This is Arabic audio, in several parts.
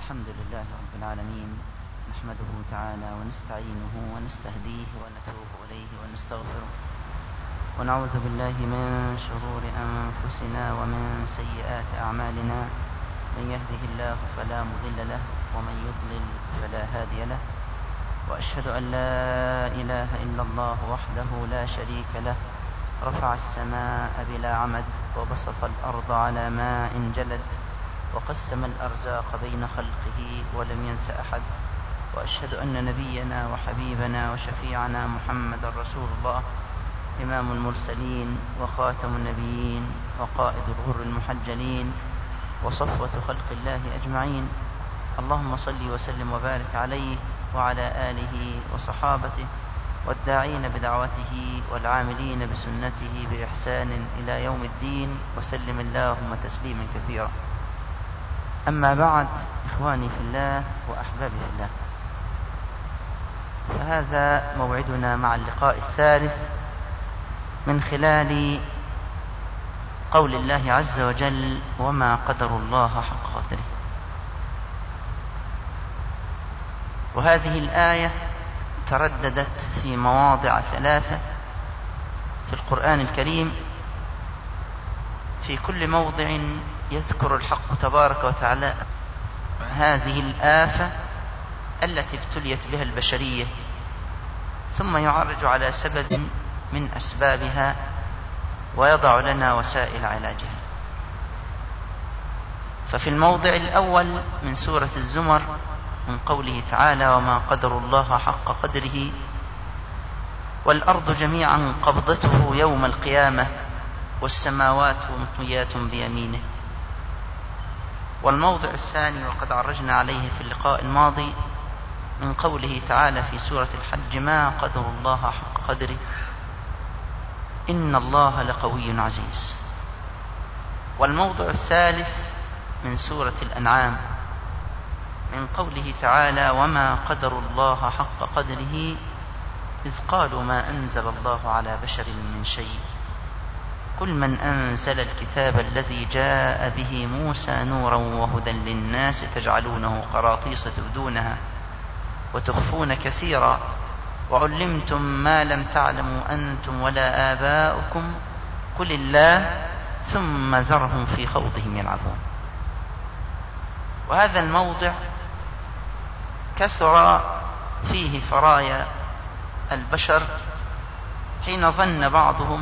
الحمد لله رب العالمين، نحمده تعالى ونستعينه ونستهديه ونتوب إليه ونستغفره، ونعوذ بالله من شرور أنفسنا ومن سيئات أعمالنا. من يهده الله فلا مضل له ومن يضلل فلا هادي له، وأشهد أن لا إله إلا الله وحده لا شريك له، رفع السماء بلا عمد وبسط الأرض على ماء جلد، وقسم الأرزاق بين خلقه ولم ينس أحد. وأشهد أن نبينا وحبيبنا وشفيعنا محمد رسول الله، إمام المرسلين وخاتم النبيين وقائد الغر المحجلين وصفوة خلق الله أجمعين. اللهم صل وسلم وبارك عليه وعلى آله وصحابته والداعين بدعوته والعاملين بسنته بإحسان إلى يوم الدين، وسلم اللهم تسليما كثيرا. أما بعد، إخواني في الله وأحبابي في الله، فهذا موعدنا مع اللقاء الثالث من خلال قول الله عز وجل: وما قدر الله حق قدره. وهذه الآية ترددت في مواضع ثلاثة في القرآن الكريم، في كل موضع يذكر الحق تبارك وتعالى هذه الآفة التي ابتليت بها البشرية، ثم يعرج على سبب من أسبابها ويضع لنا وسائل علاجها. ففي الموضع الأول من سورة الزمر من قوله تعالى: وما قدر الله حق قدره والأرض جميعا قبضته يوم القيامة والسماوات مطويات بيمينه. والموضع الثاني وقد عرجنا عليه في اللقاء الماضي من قوله تعالى في سورة الحج: ما قدر الله حق قدره إن الله لقوي عزيز. والموضع الثالث من سورة الأنعام من قوله تعالى: وما قدر الله حق قدره إذ قالوا ما أنزل الله على بشر من شيء قل من أنزل الكتاب الذي جاء به موسى نورا وهدى للناس تجعلونه قراطيس تبدونها وتخفون كثيرا وعلمتم ما لم تعلموا أنتم ولا آباؤكم قل الله ثم ذرهم في خوضهم يلعبون. وهذا الموضع كثر فيه فرايا البشر حين ظن بعضهم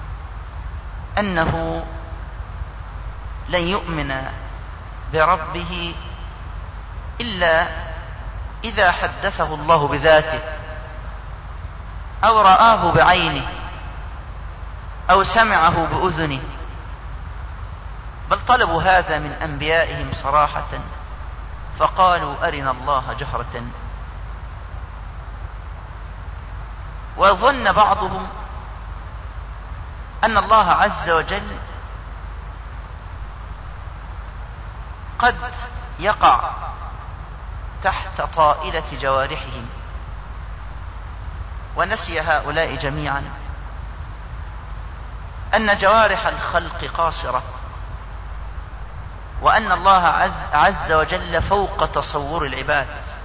أنه لن يؤمن بربه إلا إذا حدثه الله بذاته أو رآه بعينه أو سمعه بأذنه، بل طلبوا هذا من أنبيائهم صراحة فقالوا أرنا الله جهرة. وظن بعضهم أن الله عز وجل قد يقع تحت طائلة جوارحهم، ونسي هؤلاء جميعا أن جوارح الخلق قاصرة، وأن الله عز وجل فوق تصور العباد.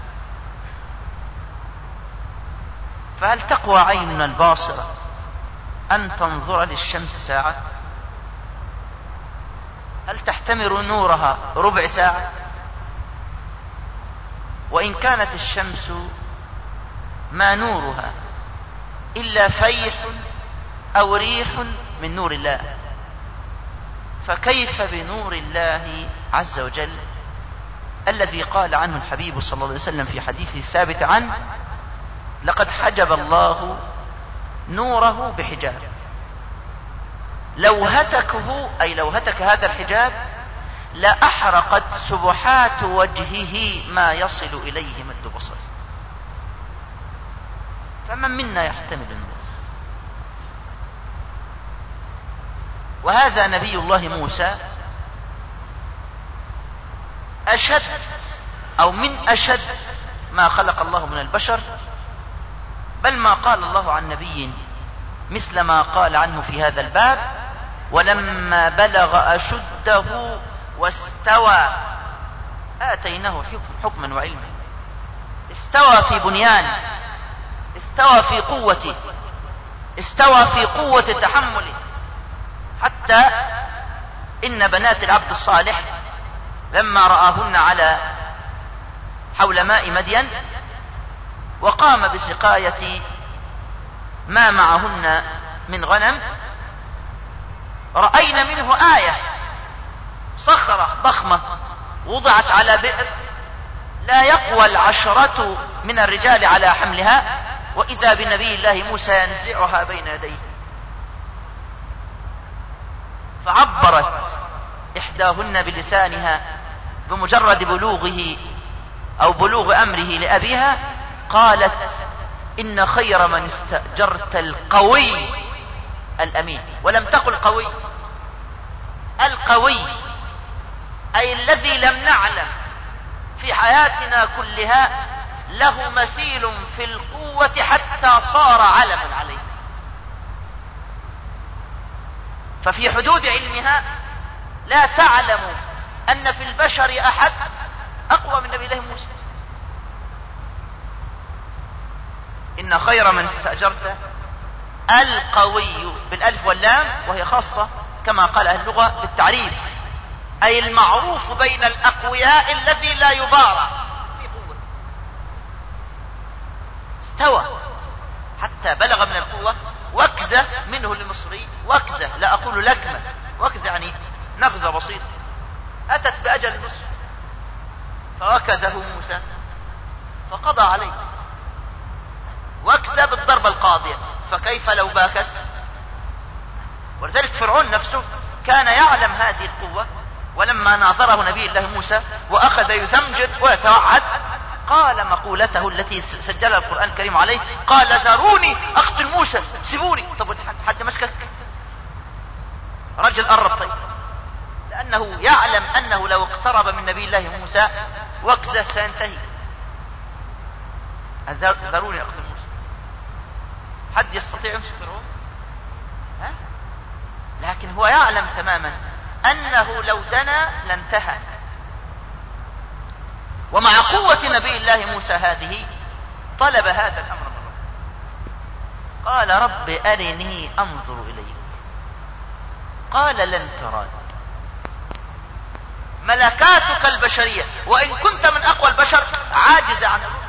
فهل تقوى عيننا الباصرة أن تنظر للشمس ساعة؟ هل تحتمر نورها ربع ساعة؟ وإن كانت الشمس ما نورها إلا فيح أو ريح من نور الله، فكيف بنور الله عز وجل الذي قال عنه الحبيب صلى الله عليه وسلم في حديثه الثابت عنه: لقد حجب الله نوره بحجاب، لو هتكه أي لو هتك هذا الحجاب لأحرقت سبحات وجهه ما يصل إليه مد بصره. فمن منا يحتمل النور؟ وهذا نبي الله موسى أشد أو من أشد ما خلق الله من البشر، بل ما قال الله عن نبي مثل ما قال عنه في هذا الباب: ولما بلغ أشده واستوى آتيناه حكما وعلما، استوى في بنيانه، استوى في قوته، استوى في قوة تحمله، حتى إن بنات العبد الصالح لما رآهن على حول ماء مدين وقام بسقاية ما معهن من غنم، رأينا منه آية، صخرة ضخمة وضعت على بئر لا يقوى 10 من الرجال على حملها، وإذا بنبي الله موسى ينزعها بين يديه، فعبرت إحداهن بلسانها بمجرد بلوغه أو بلوغ أمره لأبيها، قالت: إن خير من استأجرت القوي الأمين. ولم تقل قوي، القوي، أي الذي لم نعلم في حياتنا كلها له مثيل في القوة حتى صار علما عليه. ففي حدود علمها لا تعلم أن في البشر أحد أقوى من نبي الله موسى. إن خير من استأجرت القوي بالألف واللام، وهي خاصة كما قال أهل اللغة بالتعريف، أي المعروف بين الأقوياء الذي لا يبارى في قوة. استوى حتى بلغ من القوة وكزة منه للمصري، وكزة لا أقول لكمة، وكزة يعني نغزة بسيطة أتت بأجل المصر، فوكزه موسى فقضى عليه، وكزة بالضربة القاضية، فكيف لو باكس؟ ولذلك فرعون نفسه كان يعلم هذه القوة، ولما ناظره نبي الله موسى وأخذ يزمجر ويتوعد قال مقولته التي سجلها القرآن الكريم عليه، قال: ذروني أقتل موسى، سيبوني. طب حد مسكك؟ رجل قرب. طيب، لأنه يعلم أنه لو اقترب من نبي الله موسى وكزه سينتهي. ذروني أقتل موسى. حد يستطيع يمسك فرعون؟ ها؟ لكن هو يعلم تماما أنه لو دنا لانتهى. ومع قوة نبي الله موسى هذه طلب هذا الأمر من ربه، قال: رب أرني أنظر إليك. قال: لن تراني. ملكاتك البشرية وإن كنت من أقوى البشر عاجزة عن الرؤية.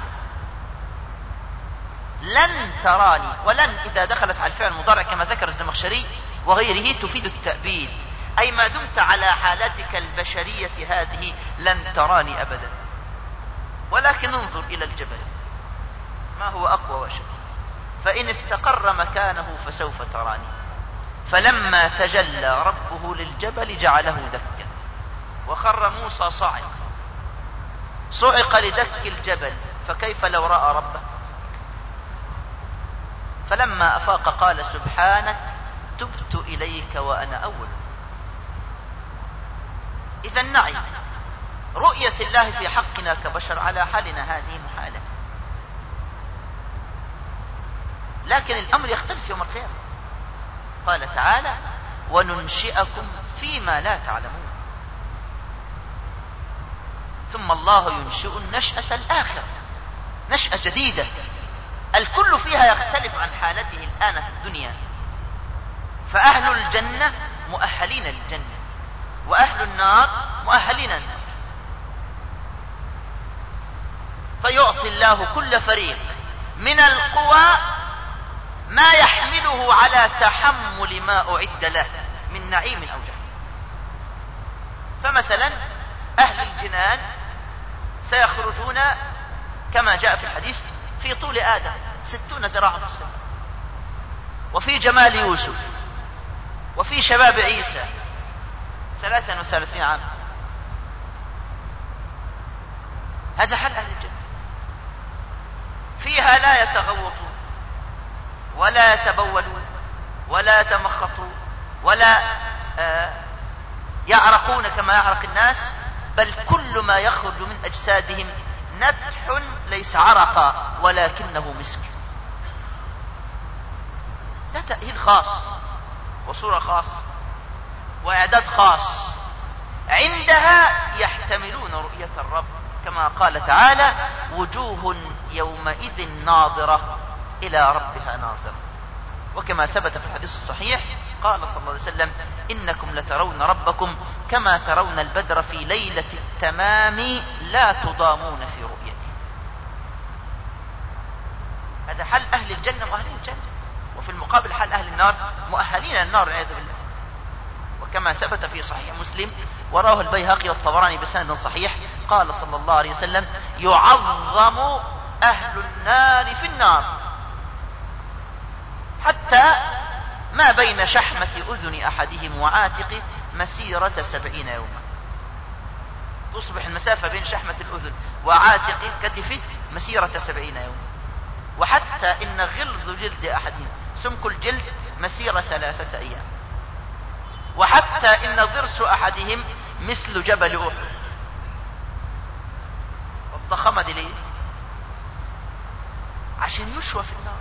لن تراني، ولن إذا دخلت على الفعل المضارع كما ذكر الزمخشري وغيره تفيد التأبيد، أي ما دمت على حالتك البشرية هذه لن تراني أبدا، ولكن انظر إلى الجبل ما هو أقوى وأشد، فإن استقر مكانه فسوف تراني. فلما تجلى ربه للجبل جعله دكا وخر موسى صاعقا. صعق لدك الجبل، فكيف لو رأى ربه؟ فلما أفاق قال: سبحانك تبت إليك وأنا أول. إذا نعي رؤية الله في حقنا كبشر على حالنا هذه محالة، لكن الأمر يختلف يوم القيامة. قال تعالى: وننشئكم فيما لا تعلمون. ثم الله ينشئ النشأة الآخرة، نشأة جديدة الكل فيها يختلف عن حالته الآن في الدنيا. فأهل الجنة مؤهلين للجنة، وأهل النار مؤهلين للنار. فيعطي الله كل فريق من القوى ما يحمله على تحمل ما أعد له من نعيم أو جحيم. فمثلا أهل الجنان سيخرجون كما جاء في الحديث في طول آدم 60 ذراعا في السماء، وفي جمال يوسف، وفي شباب عيسى 33 عام. هذا حال أهل الجنة. فيها لا يتغوطون ولا يتبولون ولا يتمخطون ولا يعرقون كما يعرق الناس، بل كل ما يخرج من أجسادهم نتح ليس عرقا ولكنه مسك. ده تأهيل خاص وصورة خاص وإعداد خاص عندها يحتملون رؤية الرب، كما قال تعالى: وجوه يومئذ ناظرة إلى ربها ناظرة. وكما ثبت في الحديث الصحيح قال صلى الله عليه وسلم: إنكم لترون ربكم كما ترون البدر في ليلة التمام لا تضامون في رؤيته. هذا حال أهل الجنة مؤهلين الجنة، وفي المقابل حال أهل النار مؤهلين النار والعياذ بالله. وكما ثبت في صحيح مسلم وراه البيهقي والطبراني بسند صحيح قال صلى الله عليه وسلم: يعظم أهل النار في النار حتى ما بين شحمة أذن أحدهم وعاتقه مسيرة 70 يوما. تصبح المسافة بين شحمة الأذن وعاتقه كتفه مسيرة 70 يوما. وحتى إن غلظ جلد أحدهم، سمك الجلد، مسيرة 3 أيام. وحتى إن ضرس أحدهم مثل جبل أحد. والضخامة دي ليه؟ عشان يشوى في النار.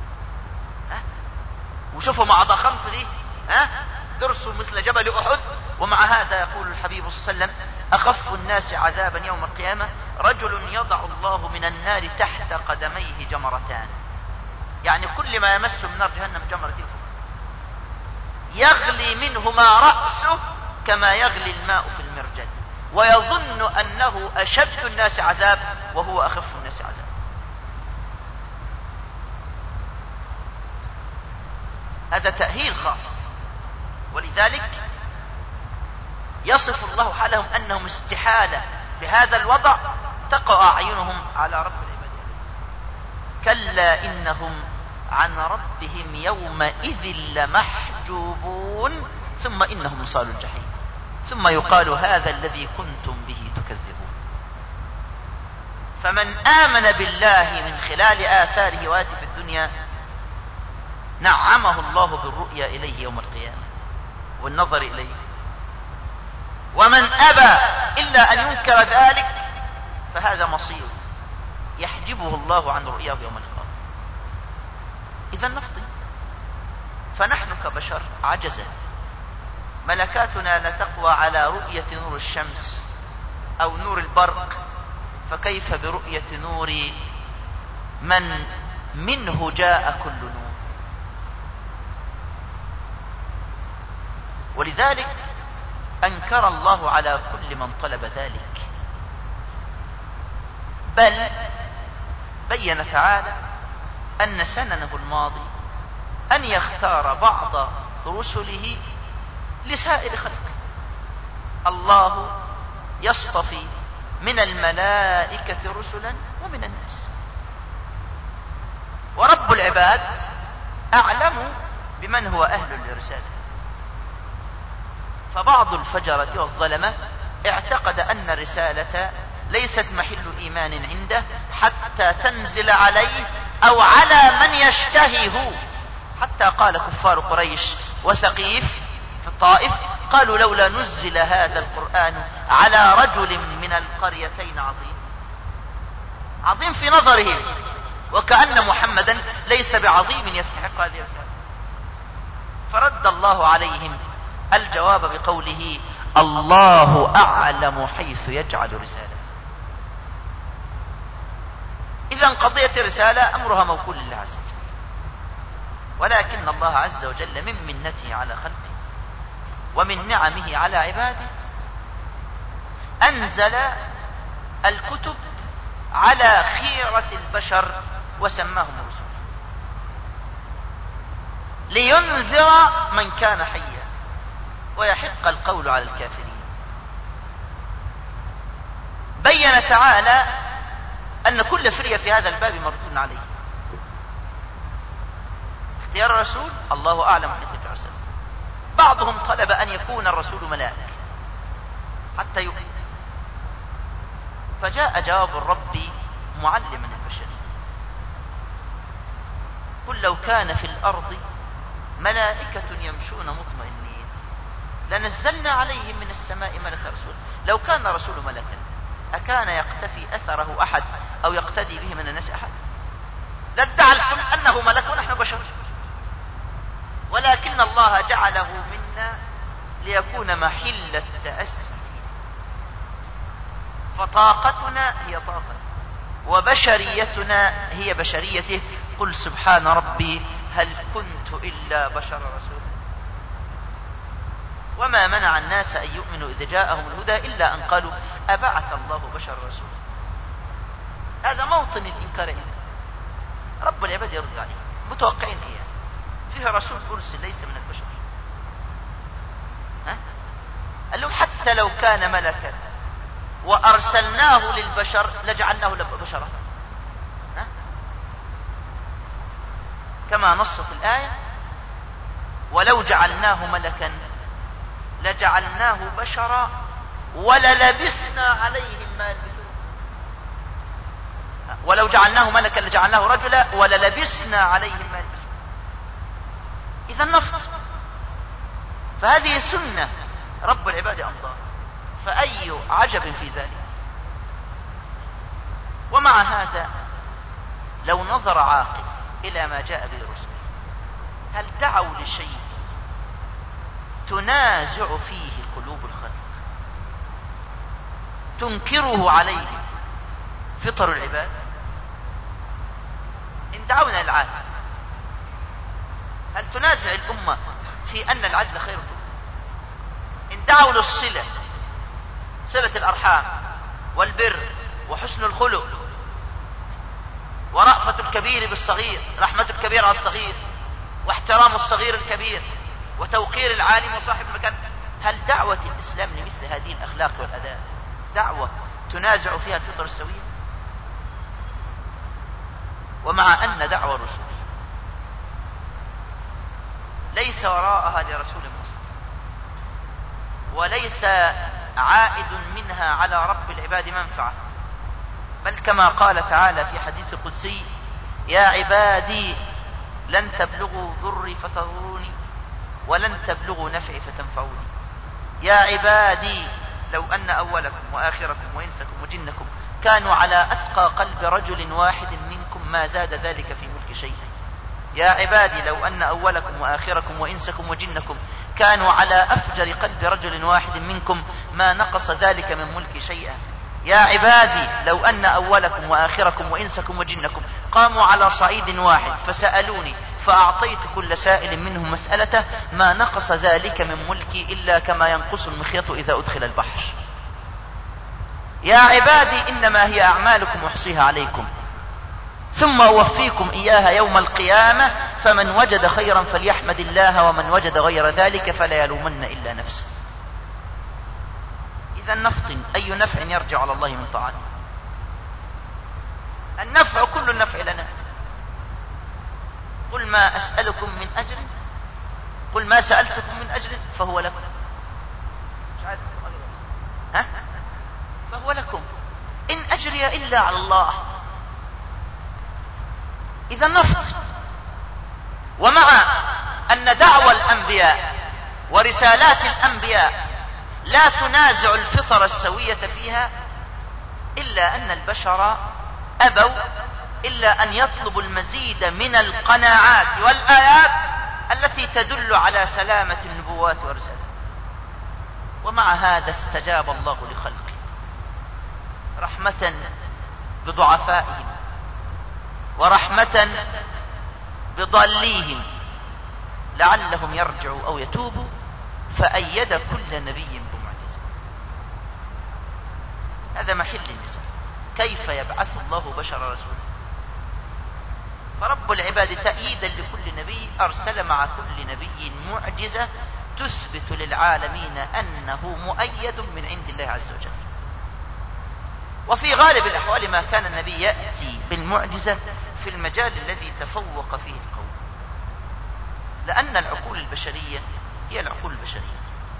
وشوفوا مع ضخامته دي، درسه مثل جبل أحد. ومع هذا يقول الحبيب صلى الله عليه وسلم: أخف الناس عذابا يوم القيامة رجل يضع الله من النار تحت قدميه جمرتان. يعني كل ما يمس من نار جهنم جمرتين فوق، يغلي منهما رأسه كما يغلي الماء في المرجل، ويظن أنه أشد الناس عذاب وهو أخف الناس عذاب. هذا تأهيل خاص. ولذلك يصف الله حالهم أنهم استحالة بهذا الوضع تقع أعينهم على رب العباد. كلا إنهم عن ربهم يومئذ لمحجوبون ثم إنهم لصالوا الجحيم ثم يقال هذا الذي كنتم به تكذبون. فمن آمن بالله من خلال آثاره وآته في الدنيا نعمه الله بالرؤيا إليه يوم القيامة والنظر إليه. ومن أبى إلا أن ينكر ذلك فهذا مصير يحجبه الله عن رؤياه يوم القيامة. إذا نفطن. فنحن كبشر عجزة، ملكاتنا لا تقوى على رؤية نور الشمس أو نور البرق، فكيف برؤية نور من منه جاء كل نور؟ ولذلك أنكر الله على كل من طلب ذلك، بل بين تعالى أن سننه الماضي أن يختار بعض رسله لسائر خلقه. الله يصطفي من الملائكة رسلا ومن الناس، ورب العباد أعلم بمن هو أهل للرسالة. فبعض الفجرة والظلمة اعتقد أن الرسالة ليست محل إيمان عنده حتى تنزل عليه أو على من يشتهيه. حتى قال كفار قريش وثقيف في الطائف قالوا لولا نزل هذا القرآن على رجل من القريتين عظيم. عظيم في نظرهم، وكأن محمدا ليس بعظيم يستحق هذه الرسالة. فرد الله عليهم الجواب بقوله: الله أعلم حيث يجعل رسالة. إذن قضية الرسالة أمرها موكول لله عز وجل، ولكن الله عز وجل من منته على خلقه ومن نعمه على عباده أنزل الكتب على خيرة البشر وسماهم رسلا لينذر من كان حيا ويحق القول على الكافرين. بين تعالى أن كل فرية في هذا الباب مردود عليه. اختيار الرسول الله أعلم حيث يجعل رسالته. بعضهم طلب أن يكون الرسول ملاك حتى يؤمن، فجاء جواب الرب معلما البشرية: قل لو كان في الأرض ملائكة يمشون مطمئنين لنزلنا عليهم من السماء ملك رسول. لو كان رسول ملكا أكان يقتفي أثره أحد أو يقتدي به من الناس أحد؟ لادعى الكل أنه ملك ونحن بشر، ولكن الله جعله منا ليكون محل التأسي فطاقتنا هي طاقته وبشريتنا هي بشريته. قل سبحان ربي هل كنت إلا بشر رسولا. وما منع الناس أن يؤمنوا إذ جاءهم الهدى إلا أن قالوا أبعث الله بشر رسولا. هذا موطن الإنكار عندنا. رب العباد يرد عليه متوقعين إيه؟ فيه رسول أرسل ليس من البشر. قال لهم حتى لو كان ملكا وأرسلناه للبشر لجعلناه بشرا، كما نص في الآية ولو جعلناه ملكا لجعلناه بشرا وللبسنا عليهم ما يلبسون. ولو جعلناه ملكا لجعلناه رجلا وللبسنا عليهم ما يلبسون. إذا نفط، فهذه سنة رب العباد أمضاها، فأي عجب في ذلك. ومع هذا لو نظر عاقل إلى ما جاء به الرسل، هل دعوا لشيء تنازع فيه قلوب الخلق تنكره عليهم فطر العباد؟ إن دعونا العدل، هل تنازع الأمة في أن العدل خير الأمة؟ إن دعوا للصلة، صلة الأرحام والبر وحسن الخلق ورأفة الكبير بالصغير، رحمة الكبير على الصغير، واحترام الصغير الكبير، وتوقير العالم وصاحب المكان، هل دعوة الإسلام لمثل هذه الأخلاق والأداء دعوة تنازع فيها الفطر السوية؟ ومع أن دعوة الرسول ليس وراءها لرسول مصر، وليس عائد منها على رب العباد منفعة، بل كما قال تعالى في حديث القدسي يا عبادي لن تبلغوا ضري فتضروني ولن تبلغوا نفعي فتنفعوني. يا عبادي لو أن أولكم وآخركم وإنسكم وجنكم كانوا على أتقى قلب رجل واحد منكم ما زاد ذلك في ملك شيئا. يا عبادي لو أن أولكم وآخركم وإنسكم وجنكم كانوا على أفجر قلب رجل واحد منكم ما نقص ذلك من ملك شيئا. يا عبادي لو أن أولكم وآخركم وإنسكم وجنكم قاموا على صعيد واحد فسألوني فأعطيت كل سائل منهم مسألته ما نقص ذلك من ملكي إلا كما ينقص المخيط إذا أدخل البحر. يا عبادي إنما هي أعمالكم أحصيها عليكم ثم أوفيكم إياها يوم القيامة فمن وجد خيرا فليحمد الله ومن وجد غير ذلك فلا يلومن إلا نفسه. إذا نفطن أي نفع يرجع على الله من طاعته؟ النفع كل النفع لنا. قل ما أسألكم من أجر، قل ما سألتكم من أجر فهو لكم. مش عايز فهو لكم إن أجري إلا على الله. إذا نفط. ومع أن دعوى الأنبياء ورسالات الأنبياء لا تنازع الفطر السوية فيها، إلا أن البشر أبوا إلا أن يطلبوا المزيد من القناعات والآيات التي تدل على سلامة النبوات والرسالات. ومع هذا استجاب الله لخلقه رحمة بضعفائهم ورحمة بضاليهم لعلهم يرجعوا أو يتوبوا، فأيد كل نبي بمعجزة. هذا محل النزاع، كيف يبعث الله بشر رسولا؟ فرب العباد تأييدا لكل نبي أرسل مع كل نبي معجزة تثبت للعالمين أنه مؤيد من عند الله عز وجل. وفي غالب الأحوال ما كان النبي يأتي بالمعجزة في المجال الذي تفوق فيه القوم، لأن العقول البشرية هي العقول البشرية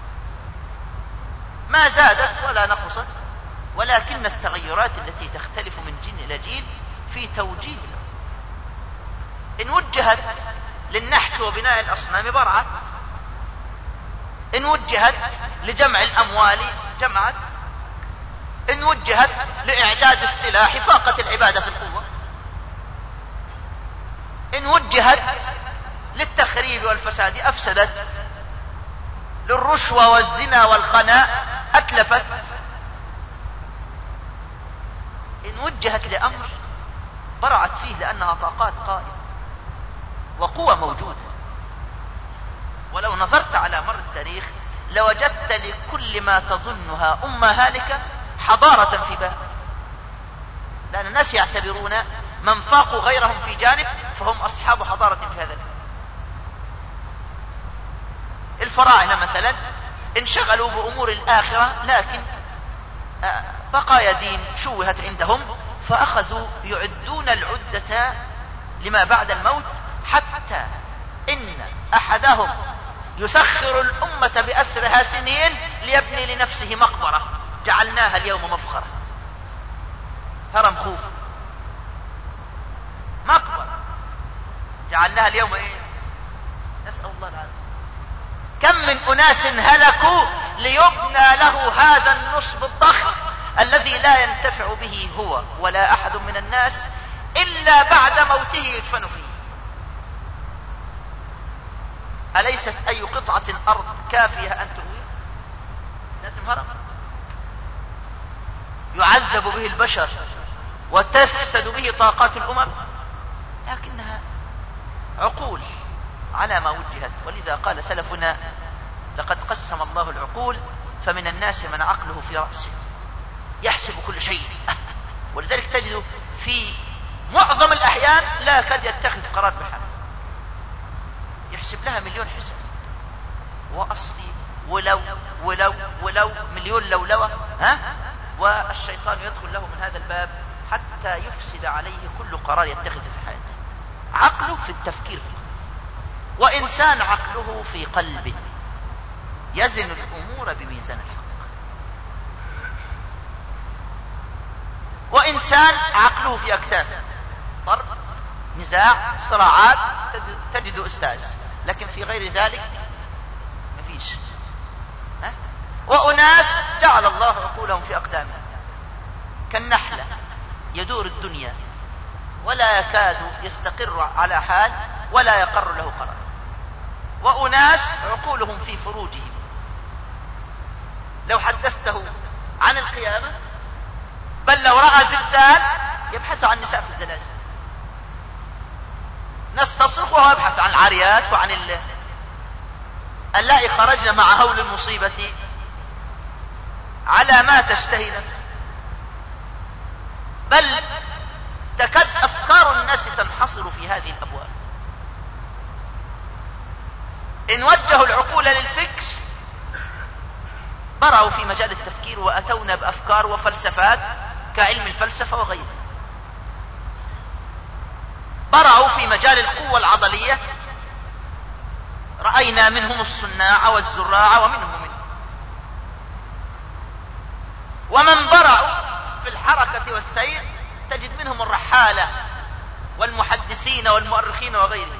ما زادت ولا نقصت، ولكن التغيرات التي تختلف من جيل إلى جيل في توجيه العقول. إن وجهت للنحت وبناء الأصنام برعت، إن وجهت لجمع الأموال جمعت، إن وجهت لإعداد السلاح فاقت العبادة في القوة، إن وجهت للتخريب والفساد أفسدت، للرشوة والزنا والخناء أتلفت. إن وجهت لأمر برعت فيه لأنها طاقات قائمة وقوة موجودة. ولو نظرت على مر التاريخ لوجدت لكل ما تظنها أمة هالكة حضارة في باب، لأن الناس يعتبرون من فاقوا غيرهم في جانب فهم أصحاب حضارة في هذا الجانب. الفراعنة مثلا انشغلوا بأمور الآخرة، لكن بقايا دين شوهت عندهم، فأخذوا يعدون العدة لما بعد الموت، حتى إن أحدهم يسخر الأمة بأسرها سنين ليبني لنفسه مقبرة جعلناها اليوم مفخرة. هرم خوف مقبرة جعلناها اليوم ايه؟ نسأل الله العافية. كم من أناس هلكوا ليبنى له هذا النصب الضخم الذي لا ينتفع به هو ولا أحد من الناس إلا بعد موته يدفن فيه. أليست أي قطعة أرض كافية أن تروي؟ لازم هرم يعذب به البشر وتفسد به طاقات الأمم، لكنها عقول على ما وجهت. ولذا قال سلفنا: لقد قسم الله العقول فمن الناس من عقله في رأسه يحسب كل شيء. ولذلك تجد في معظم الأحيان لا يكاد يتخذ قرار بحال، يحسب لها مليون حساب، وأصلي ولو ولو ولو مليون لولوة، والشيطان يدخل له من هذا الباب حتى يفسد عليه كل قرار يتخذ في حياته. عقله في التفكير فقط، وإنسان عقله في قلبه يزن الأمور بميزان الحق، وإنسان عقله في أكتافه ضرب نزاع صراعات تجد أستاذ، لكن في غير ذلك مفيش. وأناس جعل الله عقولهم في أقدامهم كالنحلة يدور الدنيا ولا يكاد يستقر على حال ولا يقر له قرار. وأناس عقولهم في فروجهم، لو حدثته عن القيامة بل لو رأى زلزال يبحث عن نساء في الزلازل، ناس تصرخ وهو يبحث عن العاريات وعن اللائي خرجنا مع هول المصيبة على ما تشتهي نفسه. بل تكاد أفكار الناس تنحصر في هذه الأبواب. إن وجهوا العقول للفكر برعوا في مجال التفكير وأتونا بأفكار وفلسفات كعلم الفلسفة وغيره. برعوا في مجال القوة العضلية، رأينا منهم الصناع والزراع ومنهم ومن برعوا في الحركة والسير تجد منهم الرحالة والمحدثين والمؤرخين وغيرهم.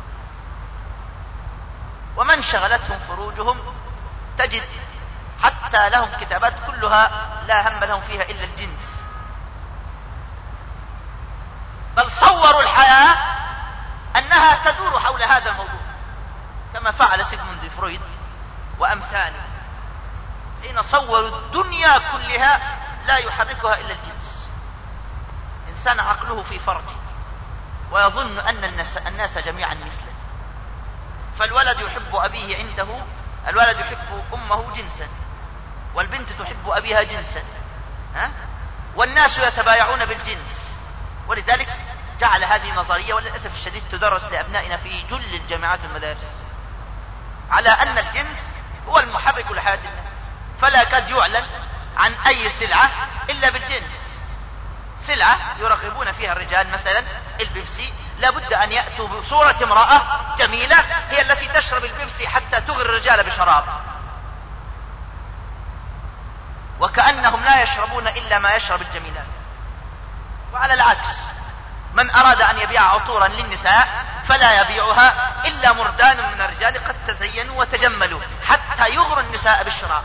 ومن شغلتهم فروجهم تجد حتى لهم كتابات كلها لا هم لهم فيها إلا الجنس، بل صوروا الحياة أنها تدور حول هذا الموضوع، كما فعل سيغموند فرويد وأمثاله حين صوروا الدنيا كلها لا يحركها إلا الجنس. إنسان عقله في فرجه ويظن أن الناس جميعا مثله، فالولد يحب أبيه عنده، الولد يحب أمه جنسا، والبنت تحب أبيها جنسا، والناس يتبايعون بالجنس. ولذلك جعل هذه النظرية وللأسف الشديد تدرس لأبنائنا في جل الجامعات والمدارس على أن الجنس هو المحرك لحياة الناس، فلا يكاد يعلن عن أي سلعة إلا بالجنس. سلعة يرغبون فيها الرجال مثلا البيبسي، لابد أن يأتوا بصورة امرأة جميلة هي التي تشرب البيبسي حتى تغري الرجال بشراب، وكأنهم لا يشربون إلا ما يشرب الجميلات. وعلى العكس، من أراد أن يبيع عطورا للنساء فلا يبيعها إلا مردان من الرجال قد تزينوا وتجملوا حتى يغروا النساء بالشراب.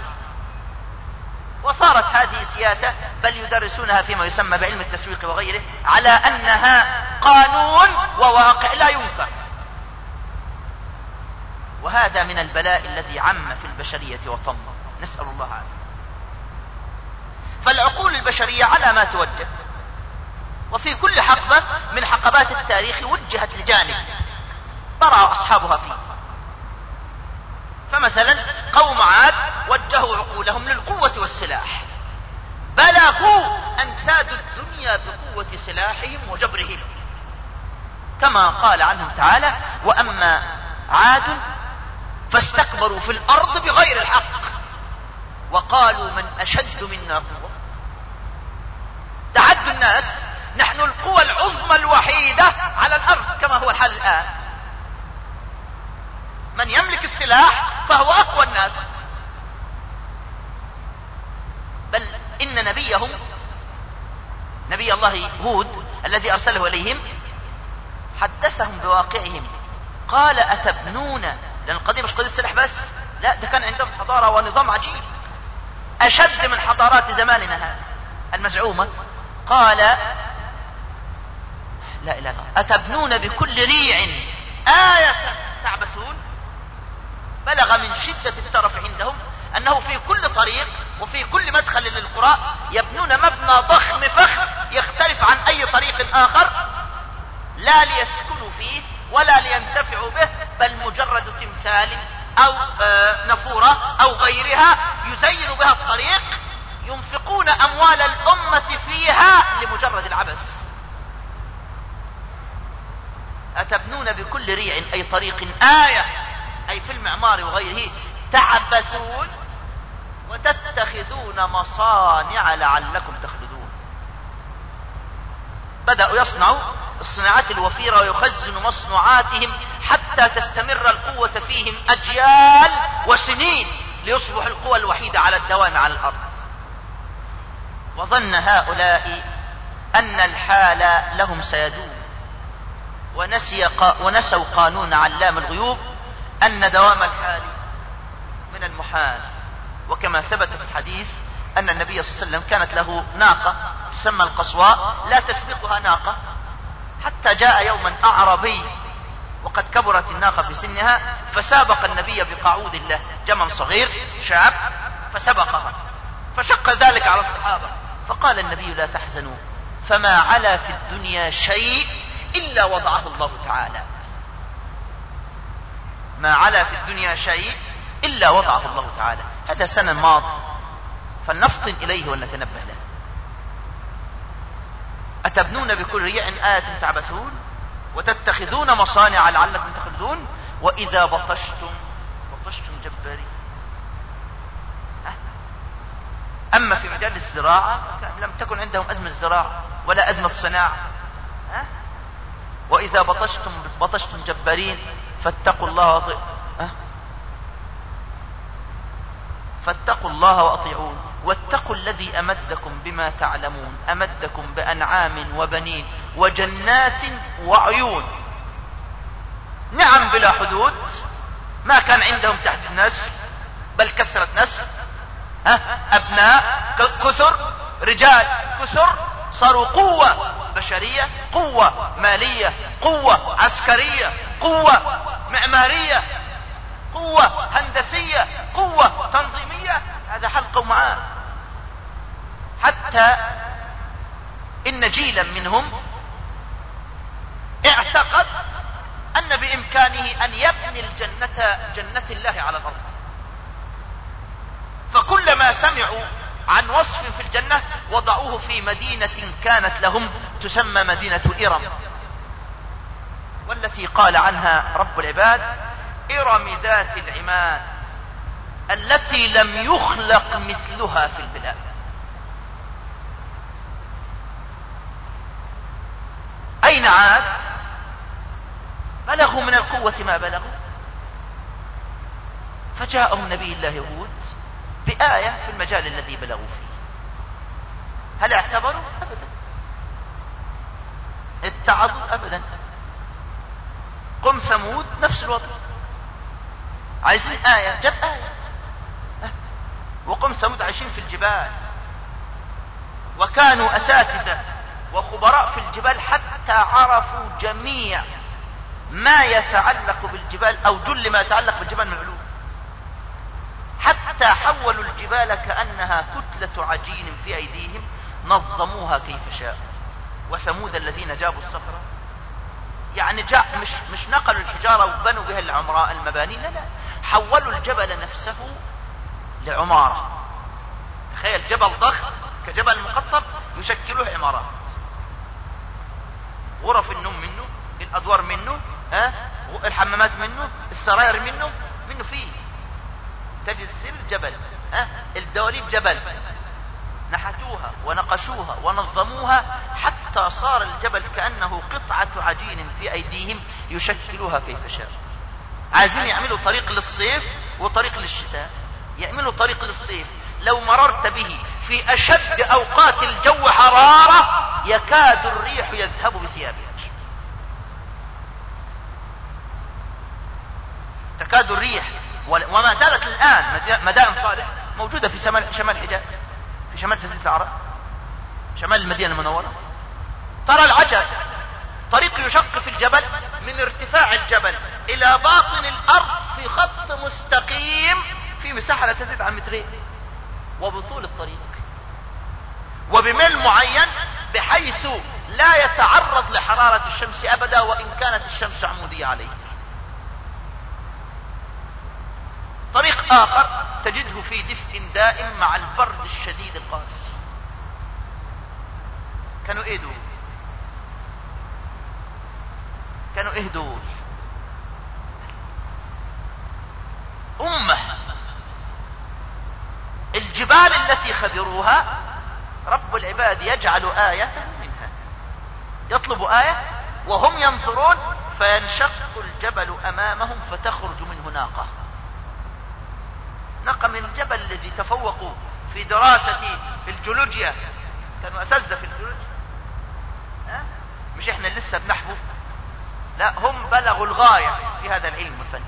وصارت هذه سياسة، بل يدرسونها فيما يسمى بعلم التسويق وغيره على أنها قانون وواقع لا ينكر. وهذا من البلاء الذي عم في البشرية وطم، نسأل الله العافية. فالعقول البشرية على ما توجه وفي كل حقبة من حقبات التاريخ وجهت لجانب برع أصحابها فيه. فمثلا قوم عاد وجهوا عقولهم للقوة والسلاح، بلغوا أن سادوا الدنيا بقوة سلاحهم وجبرهم، كما قال عنهم تعالى: وأما عاد فاستكبروا في الأرض بغير الحق وقالوا من أشد منا قوة. تعد الناس نحن القوى العظمى الوحيدة على الأرض كما هو الحال الآن. من يملك السلاح فهو أقوى الناس. بل إن نبيهم نبي الله هود الذي أرسله إليهم حدثهم بواقعهم، قال: أتبنون، لأن القضية مش قضية سلاح بس، لا، ده كان عندهم حضارة ونظام عجيب أشد من حضارات زماننا هذه المزعومة. قال: لا إله إلا الله، أتبنون بكل ريع آية تعبثون. بلغ من شدة الترف عندهم أنه في كل طريق وفي كل مدخل للقرى يبنون مبنى ضخم فخم يختلف عن أي طريق آخر، لا ليسكنوا فيه ولا لينتفعوا به، بل مجرد تمثال أو نافورة أو غيرها يزين بها الطريق، ينفقون أموال الأمة فيها لمجرد العبث. أتبنون بكل ريع أي طريق آية، أي في المعمار وغيره، تعبثون وتتخذون مصانع لعلكم تخلدون. بدأوا يصنعوا الصناعات الوفيرة ويخزنوا مصنوعاتهم حتى تستمر القوة فيهم أجيال وسنين ليصبح القوة الوحيدة على الدوام على الأرض. وظن هؤلاء أن الحال لهم سيدوم، ونسوا قانون علام الغيوب أن دوام الحال من المحال. وكما ثبت في الحديث أن النبي صلى الله عليه وسلم كانت له ناقة تسمى القصواء لا تسبقها ناقة، حتى جاء يوما أعرابي وقد كبرت الناقة في سنها، فسابق النبي بقعود له، جمل صغير شاب، فسبقها، فشق ذلك على الصحابة، فقال النبي: لا تحزنوا، فما علا في الدنيا شيء إلا وضعه الله تعالى. ما علا في الدنيا شيء إلا وضعه الله تعالى. هذا سنة ماضي، فلنفطن إليه ونتنبه له. أتبنون بكل ريع آية تعبثون وتتخذون مصانع لعلكم تخلدون وإذا بطشتم جبارين. أما في مجال الزراعة لم تكن عندهم أزمة زراعة ولا أزمة صناعة. وإذا بطشتم جبارين فاتقوا الله وأطيعون واتقوا الذي أمدكم بما تعلمون، أمدكم بأنعام وبنين وجنات وعيون. نعم بلا حدود، ما كان عندهم تحت النسل بل كثرة نسل، أبناء كثر، رجال كثر، صاروا قوة بشرية، قوة مالية، قوة عسكرية، قوة معمارية، قوة هندسية، قوة تنظيمية. هذا حل قوم عاد. حتى إن جيلا منهم اعتقد أن بإمكانه أن يبني جنة الله على الأرض، فكلما سمعوا عن وصف في الجنة وضعوه في مدينة كانت لهم تسمى مدينة إرم، والتي قال عنها رب العباد: إرم ذات العماد التي لم يخلق مثلها في البلاد. أين عاد؟ بلغوا من القوة ما بلغوا، فجاءهم نبي الله هود بآية في المجال الذي بلغوا فيه. هل اعتبروا؟ أبدا. اتعظوا؟ أبدا. قم ثمود نفس الوضع، عايزين آية، جاب آية. وقم ثمود عايشين في الجبال، وكانوا أساتذة وخبراء في الجبال، حتى عرفوا جميع ما يتعلق بالجبال أو جل ما يتعلق بالجبال من العلوم، حتى حولوا الجبال كأنها كتلة عجين في أيديهم، نظموها كيف شاء. وثمود الذين جابوا الصخرة. يعني مش نقلوا الحجارة وبنوا بها العمراء المباني، لا، حولوا الجبل نفسه لعمارة. تخيل جبل ضخم كجبل المقطم يشكله عمارات، غرف النوم منه، الأدوار منه، الحمامات منه، السراير منه فيه. تجد سر جبل، الدواليب جبل، نحتوها ونقشوها ونظموها حتى صار الجبل كأنه قطعة عجين في أيديهم يشكلوها كيف شاء. عايزين يعملوا طريق للصيف وطريق للشتاء. يعملوا طريق للصيف، لو مررت به في أشد أوقات الجو حرارة يكاد الريح يذهب بثيابك، تكاد الريح. وما زالت الآن مدائن صالح موجودة في شمال الحجاز، في شمال جزيرة العرب، شمال المدينة المنورة. ترى العجب، طريق يشق في الجبل من ارتفاع الجبل إلى باطن الأرض في خط مستقيم في مساحة لا تزيد عن 2 متر، وبطول الطريق وبميل معين بحيث لا يتعرض لحرارة الشمس أبدا وإن كانت الشمس عمودية عليه. طريق آخر تجده في دفء دائم مع البرد الشديد القارس. كانوا ايه دول؟ أمة. الجبال التي خبروها رب العباد يجعل آيته منها، يطلب آية وهم ينظرون فينشق الجبل أمامهم فتخرج منه ناقة من الجبل الذي تفوقوا في دراسة الجيولوجيا، كانوا أساتذة في الجيولوجيا، مش احنا لسه بنحفظ، لا هم بلغوا الغاية في هذا العلم والفن.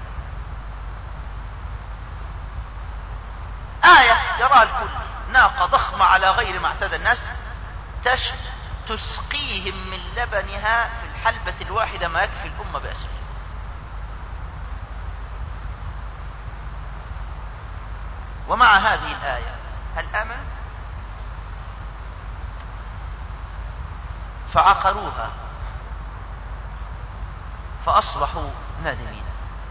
آية يراها الكل، ناقة ضخمة على غير ما اعتاد الناس، تسقيهم من لبنها في الحلبة الواحدة ما يكفي الأمة بأسره. ومع هذه الآية هل آمن؟ فعقروها فأصبحوا نادمين.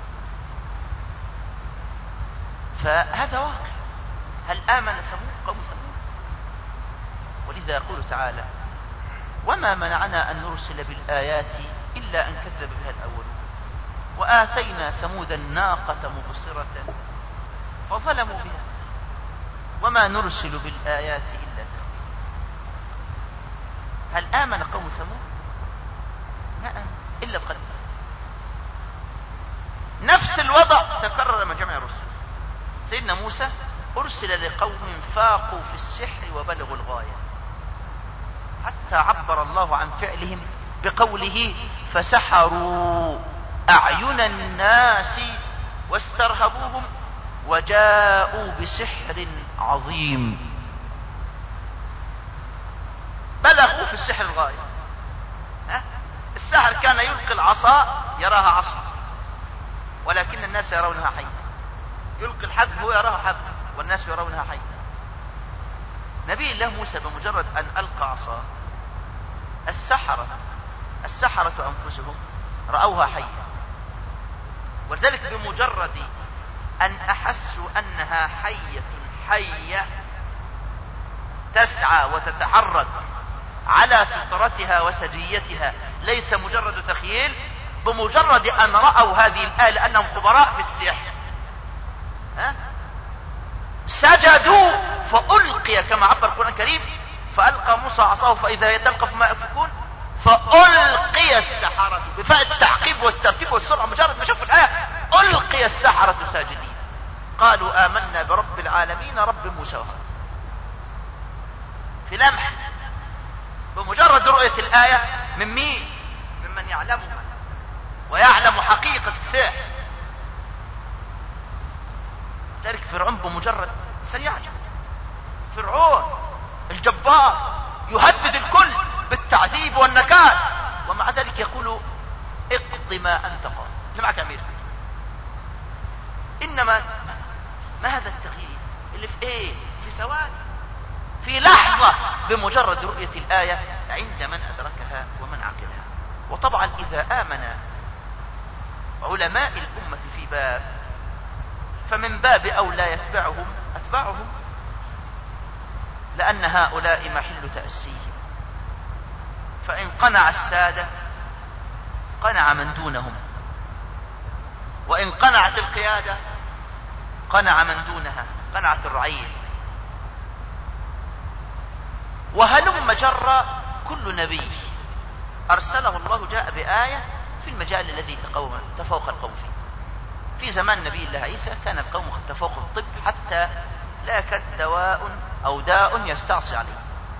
فهذا واقع. هل آمن ثمود؟ قوم ثمود. ولذا يقول تعالى: وما منعنا أن نرسل بالآيات إلا أن كذب بها الأولون وآتينا ثمود الناقة مبصرة فظلموا بها وما نرسل بالآيات إلا تخويفا. هل آمن قوم ثمود؟ ما آمن إلا القليل. نفس الوضع تكرر مع جميع الرسل. سيدنا موسى أرسل لقوم فاقوا في السحر وبلغوا الغاية، حتى عبر الله عن فعلهم بقوله: فسحروا أعين الناس واسترهبوهم وجاءوا بسحر عظيم. بلغوا في السحر الغاية. الساحر كان يلقي العصا يراها عصا ولكن الناس يرونها حية، يلقي الحبل هو يراها حبل والناس يرونها حية. نبي الله موسى بمجرد أن ألقى عصاه السحرة أنفسهم رأوها حية، ولذلك بمجرد أن أحسوا أنها حية تسعى وتتحرك على فطرتها وسجيتها ليس مجرد تخيل، بمجرد أن رأوا هذه الآية لأنهم خبراء في السحر سجدوا فألقي كما عبر القرآن الكريم: فألقى موسى عصاه فإذا هي تلقف ما يفكون فألقي السحرة بفاء التعقيب والترتيب والسرعة. مجرد ما شافوا الآية ألقي السحرة ساجدين قالوا آمنا برب العالمين رب موسى وهارون. في لمح بمجرد رؤية الآية من مين؟ ممن يعلمها ويعلم حقيقة السحر. ذلك فرعون بمجرد سيعجب. فرعون الجبار يهدد الكل بالتعذيب والنكال، ومع ذلك يقول: اقض ما أنت قاض. اللي معك أمير. إنما ما هذا التغيير اللي في ايه؟ في ثواني، في لحظة، بمجرد رؤية الآية عند من أدركها. وطبعا إذا آمن علماء الأمة في باب، فمن باب أولى يتبعهم أتباعهم، لأن هؤلاء محل تأسيهم. فإن قنع السادة قنع من دونهم، وإن قنعت القيادة قنع من دونها، قنعت الرعية. وهلم جر كل نبي أرسله الله جاء بآية في المجال الذي تفوق القوم فيه. في زمان نبي الله عيسى كان القوم قد تفوقوا الطب حتى لا يكاد دواء أو داء يستعصي عليه،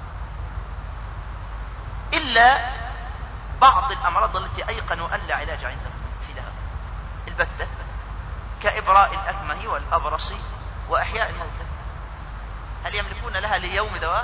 إلا بعض الأمراض التي أيقنوا أن لا علاج عندهم في لها البتة، كإبراء الأكمه والأبرص وإحياء الموتى. هل يملكون لها لليوم دواء؟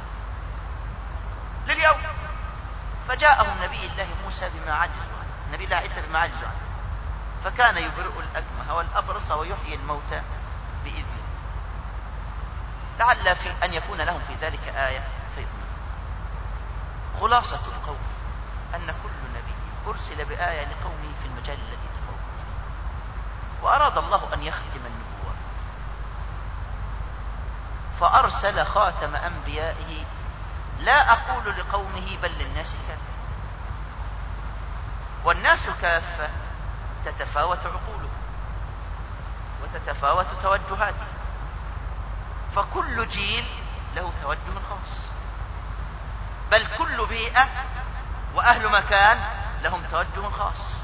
لليوم. فجاءهم نبي الله موسى بما عجزوا عنه، نبي الله عيسى بما عجزوا عنه، فكان يبرئ الأكمه والأبرص ويحيي الموتى بإذنه، لعل في أن يكون لهم في ذلك آية فيؤمنون. خلاصة القول أن كل نبي أرسل بآية لقومه في المجال الذي تفوق فيه، وأراد الله أن يختم النبوات فأرسل خاتم أنبيائه، لا أقول لقومه بل للناس كافة. والناس كافة تتفاوت عقولهم وتتفاوت توجهاتهم، فكل جيل له توجه خاص، بل كل بيئة وأهل مكان لهم توجه خاص.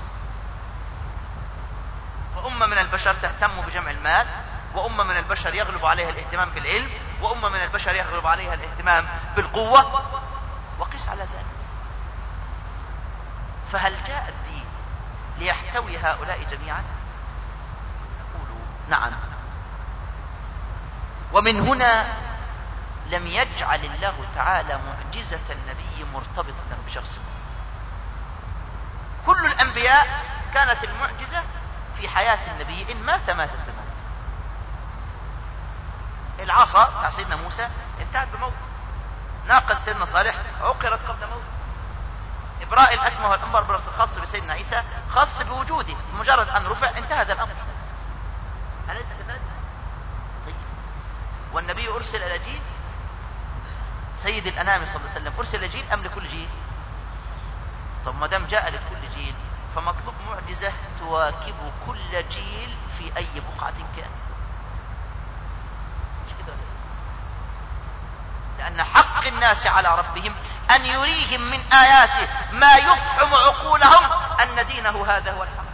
فأمة من البشر تهتم بجمع المال، وأمة من البشر يغلب عليها الاهتمام بالعلم، وأمة من البشر يغلب عليها الاهتمام بالقوة، وقس على ذلك. فهل جاء الدين ليحتوي هؤلاء جميعا؟ نقول نعم. ومن هنا لم يجعل الله تعالى معجزة النبي مرتبطة بشخص معين. كل الأنبياء كانت المعجزة في حياة النبي، إن ماتت بموت. العصا بتاع سيدنا موسى انتهت بموت، ناقة سيدنا صالح عقرت قبل موت، إبراء الأكمه والأبرص الخاص بسيدنا عيسى خاص بوجوده، مجرد أن رفع انتهى هذا الأمر. أليس كذلك؟ طيب، والنبي أرسل إلى جيل، سيد الأنام صلى الله عليه وسلم أرسل إلى جيل أم لكل جيل؟ طب ما دام جاء لكل جيل فمطلوب معجزة تواكب كل جيل في أي بقعة كان. مش كده ولا إيه؟ لأن حق الناس على ربهم أن يريهم من آياته ما يفهم عقولهم أن دينه هذا هو الحق.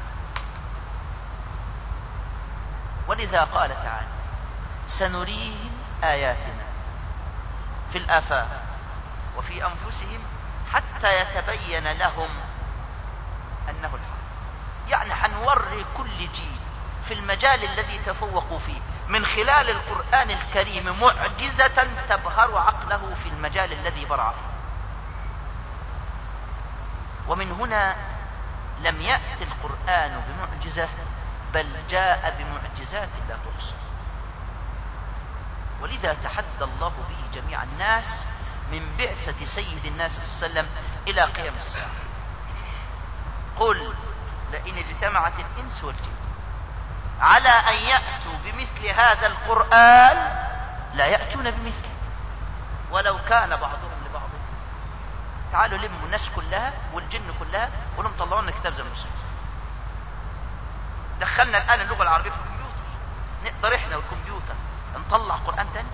ولذا قال تعالى: سنريهم آياتنا في الآفاق وفي أنفسهم حتى يتبين لهم أنه الحق. يعني حنوري كل جيل في المجال الذي تفوقوا فيه من خلال القرآن الكريم معجزة تبهر عقله في المجال الذي برع فيه. ومن هنا لم يأتي القرآن بمعجزة، بل جاء بمعجزات لا تحصى. ولذا تحدى الله به جميع الناس من بعثة سيد الناس صلى الله عليه وسلم إلى قيام الساعة. قل لئن اجتمعت الإنس والجن على أن يأتوا بمثل هذا القرآن لا يأتون بمثله ولو كان بعضهم لبعض. تعالوا لموا الناس كلها والجن كلها ولم طلعوا لنا كتاب زي المصحف. دخلنا الآن اللغة العربية في الكمبيوتر، نقدر إحنا والكمبيوتر نطلع قرآن تاني؟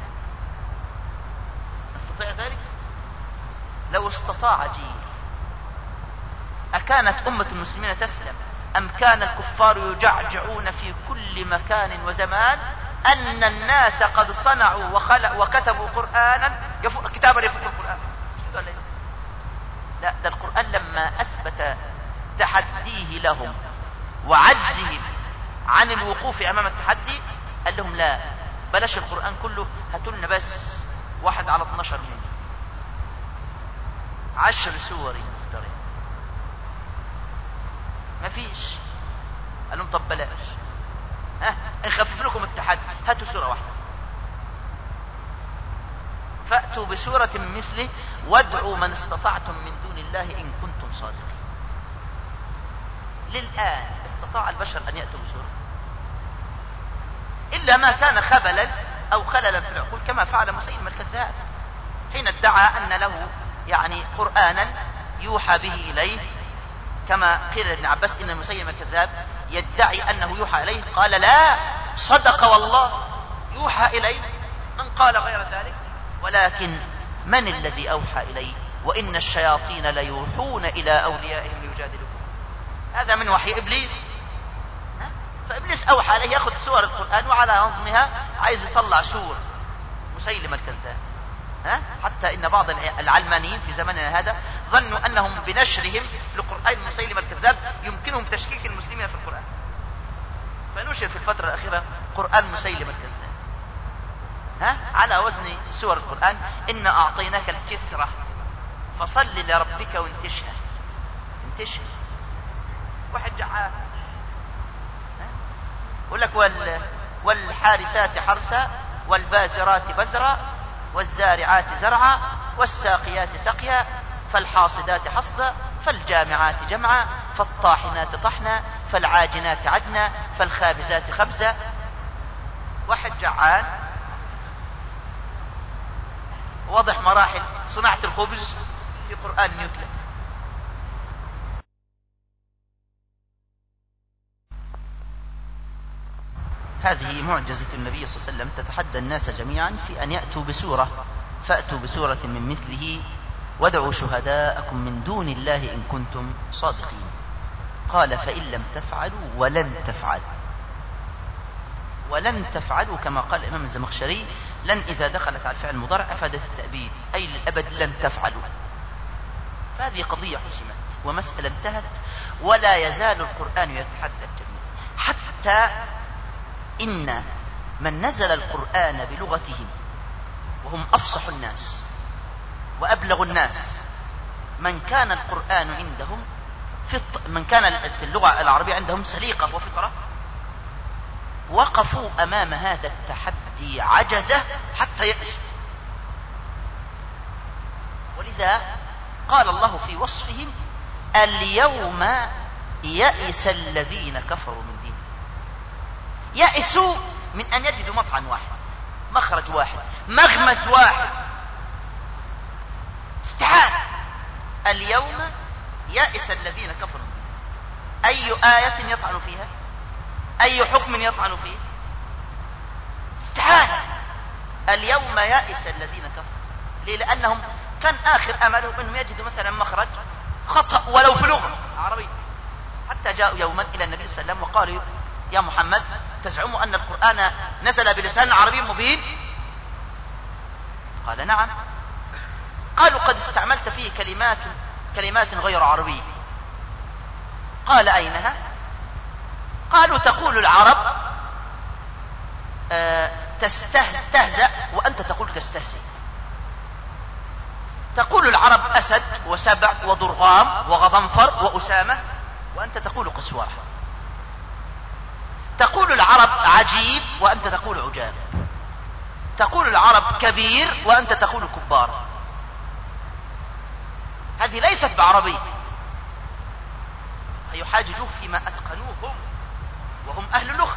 نستطيع ذلك؟ لو استطاع جيل أكانت أمة المسلمين تسلم أم كان الكفار يجعجعون في كل مكان وزمان أن الناس قد صنعوا وكتبوا قرآنا كتابا يفوق القرآن؟ لا، ده القرآن لما أثبت تحديه لهم وعجزهم عن الوقوف أمام التحدي قال لهم لا، بلاش القرآن كله، هاتوا لنا بس 1 على 12 منه، 10 سور مخترعة. ما فيش. قال لهم طب بلاش، نخفف لكم التحدي، هاتوا سورة واحدة، فأتوا بسورة مثله وادعوا من استطعتم من دون الله إن كنتم صادقين. للآن استطاع البشر أن يأتوا بسورة، إلا ما كان خبلا أو خللا في العقول كما فعل مسيلمة الكذاب حين ادعى أن له يعني قرآنا يوحى به إليه، كما قيل لابن عباس إن مسيلمة الكذاب يدعي أنه يوحى إليه، قال لا، صدق والله يوحى إليه. من قال غير ذلك؟ ولكن من الذي أوحى إليه؟ وإن الشياطين ليوحون إلى أوليائهم ليجادلوكم. هذا من وحي إبليس. فإبليس أوحى عليه يأخذ سور القرآن وعلى نظمها عايز يطلع سور مسيلمة الكذاب. حتى إن بعض العلمانيين في زمننا هذا ظنوا أنهم بنشرهم لقرآن مسيلمة الكذاب يمكنهم تشكيك المسلمين في القرآن، فنشر في الفترة الأخيرة قرآن مسيلمة الكذاب على وزن سور القرآن. إن أعطيناك الكسرة فصل لربك وانتشها. انتشها واحد جعان يقول لك والحارثات حرسا والبازرات بزرا والزارعات زرعا والساقيات سقيا فالحاصدات حصدا فالجامعات جمعا فالطاحنات طحنا فالعاجنات عجنا فالخابزات خبزا. واحد جعان واضح مراحل صناعة الخبز في قرآن يتلى. هذه معجزة النبي صلى الله عليه وسلم تتحدى الناس جميعا في أن يأتوا بسورة، فأتوا بسورة من مثله وادعوا شهداءكم من دون الله إن كنتم صادقين. قال فإن لم تفعلوا ولن تفعلوا. ولن تفعلوا كما قال الإمام الزمخشري لن إذا دخلت على الفعل المضارع أفادت التأبيد، أي للأبد لن تفعلوا. فهذه قضية حسمت ومسألة انتهت، ولا يزال القرآن يتحدى الجميع، حتى إن من نزل القرآن بلغتهم وهم أفصح الناس وأبلغ الناس، من كان القرآن عندهم من كان اللغة العربية عندهم سليقة وفطرة، وقفوا أمام هذا التحدي عجزة حتى يأسوا. ولذا قال الله في وصفهم اليوم يئس الذين كفروا من دينهم. يأسوا من أن يجدوا مطعن واحد، مخرج واحد، مغمس واحد، استحال. اليوم يئس الذين كفروا من دينهم. أي آية يطعن فيها؟ أي حكم يطعن فيه؟ استحال. اليوم يئس الذين كفروا. ليه؟ لأنهم كان آخر أملهم أنهم يجدوا مثلا مخرج خطأ ولو في لغة عربية. حتى جاءوا يوما إلى النبي صلى الله عليه وسلم وقالوا يا محمد تزعموا أن القرآن نزل بلسان عربي مبين؟ قال نعم. قالوا قد استعملت فيه كلمات غير عربية. قال أينها؟ قالوا تقول العرب تستهزأ وأنت تقول تستهزئ. تقول العرب أسد وسبع وضرغام وغضنفر وأسامة وأنت تقول قسورة. تقول العرب عجيب وأنت تقول عجاب. تقول العرب كبير وأنت تقول كبار. هذه ليست بعربية. فيحاججوه فيما أتقنوهم وهم أهل اللغة.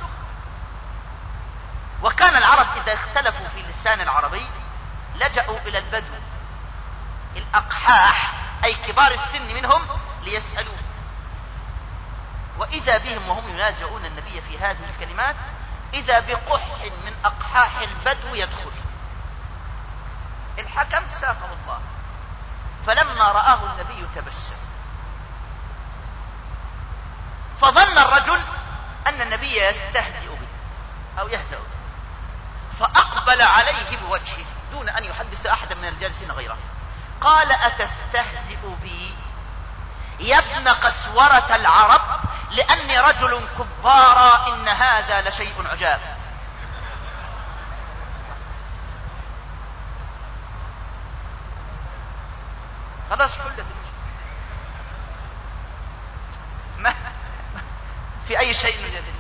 وكان العرب إذا اختلفوا في اللسان العربي لجأوا إلى البدو الأقحاح أي كبار السن منهم ليسألوه، وإذا بهم وهم ينازعون النبي في هذه الكلمات إذا بقح من أقحاح البدو يدخل. الحكم ساقه الله، فلما رآه النبي تبسم، فظن الرجل أن النبي يستهزئ به أو يهزأ به، فأقبل عليه بوجهه دون أن يحدث أحدا من الجالسين غيره. قال أتستهزئ بي يا ابن قسورة العرب لأني رجل كبارا إن هذا لشيء عجاب. خلاص حلت المشكلة. ما في أي شيء نجادل.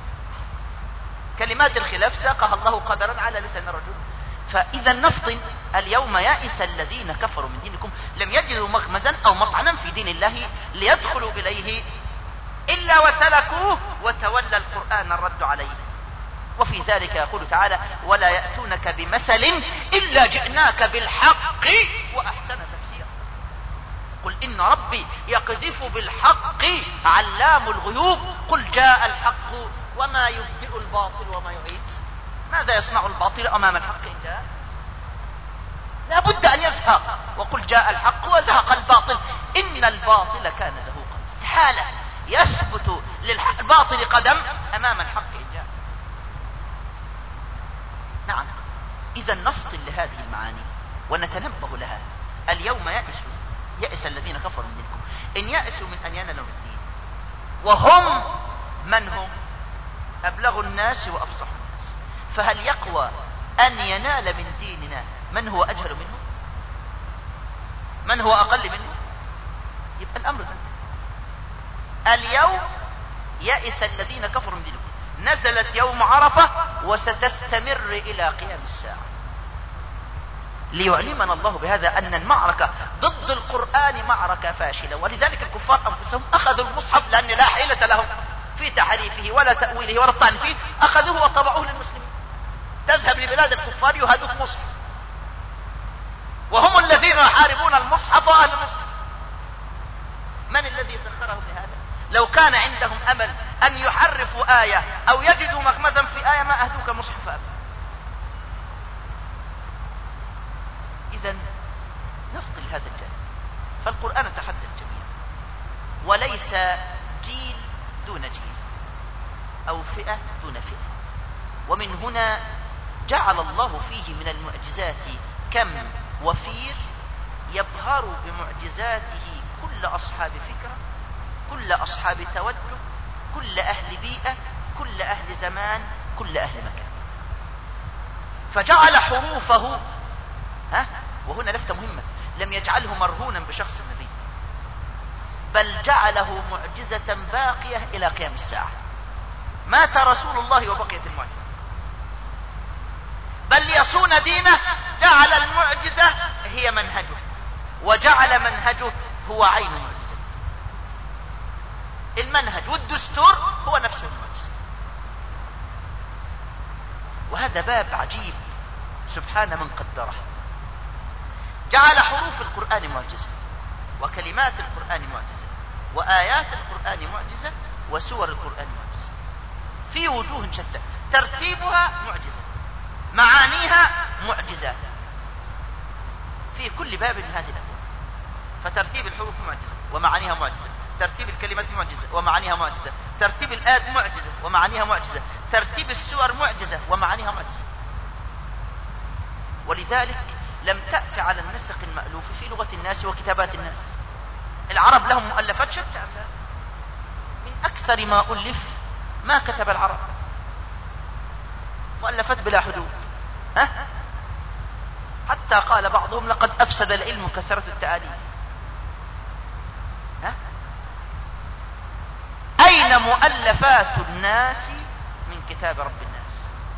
كلمات الخلاف ساقها الله قدرا على لسان الرجل. فإذا نفطن اليوم يئس الذين كفروا من دينكم لم يجدوا مغمزا أو مطعنا في دين الله ليدخلوا إليه إلا وسلكوه وتولى القرآن الرد عليه. وفي ذلك يقول تعالى: ولا يأتونك بمثل إلا جئناك بالحق وأحسن تفسيرا. قل إن ربي يقذف بالحق علام الغيوب قل جاء الحق وما يبدئ الباطل وما يعيد. ماذا يصنع الباطل أمام الحق إن جاء؟ لا بد أن يزهق. وقل جاء الحق وزهق الباطل إن الباطل كان زهوقا. استحالة يثبت للباطل قدم أمام الحق إن جاء. نعم، إذا نفطن لهذه المعاني ونتنبه لها. اليوم يئس الذين كفروا من دينكم. إن يأسوا من أن ينالوا الدين وهم من هم أبلغ الناس وأفصح الناس، فهل يقوى أن ينال من ديننا من هو أجهل منه، من هو أقل منه؟ يبقى الأمر ده. اليوم يئس الذين كفروا من دينكم نزلت يوم عرفة وستستمر إلى قيام الساعة، ليعلمنا الله بهذا أن المعركة ضد القرآن معركة فاشلة. ولذلك الكفار أنفسهم أخذوا المصحف لأن لا حيلة لهم في تحريفه ولا تأويله ولا الطعن فيه، أخذوه وطبعوه للمسلمين. تذهب لبلاد الكفار يهدوك مصحف، وهم الذين يحاربون المصحف وأهل المصحف. من الذي سخرهم لهذا؟ لو كان عندهم أمل أن يحرفوا آية أو يجدوا مغمزا في آية ما أهدوك مصحف أبدا. إذا نفضل هذا الجانب. فالقرآن تحدى الجميع، وليس جيل دون جيل أو فئة دون فئة. ومن هنا جعل الله فيه من المعجزات كم وفير يبهر بمعجزاته كل أصحاب فكرة، كل أصحاب توجه، كل أهل بيئة، كل أهل زمان، كل أهل مكان. فجعل حروفه وهنا لفتة مهمة، لم يجعله مرهونا بشخص النبي، بل جعله معجزة باقية إلى قيام الساعة. مات رسول الله وبقيت المعجزة. بل ليصون دينه جعل المعجزة هي منهجه، وجعل منهجه هو عين المعجزة. المنهج والدستور هو نفسه المعجزة. وهذا باب عجيب سبحان من قدره. جعل حروف القرآن معجزة، وكلمات القرآن معجزة، وآيات القرآن معجزة، وسور القرآن معجزة في وجوه شتى. ترتيبها معجزة، معانيها معجزات في كل باب من هذه الأبواب. فترتيب الحروف معجزة ومعانيها معجزة، ترتيب الكلمات معجزة ومعانيها معجزة، ترتيب الآيات معجزة ومعانيها معجزة، ترتيب السور معجزة ومعانيها معجزة. ولذلك لم تأتي على النسق المألوف في لغة الناس وكتابات الناس. العرب لهم مؤلفات شتى، من أكثر ما ألف ما كتب العرب، مؤلفات بلا حدود. حتى قال بعضهم لقد أفسد العلم كثرة التآليف. أين مؤلفات الناس من كتاب رب الناس؟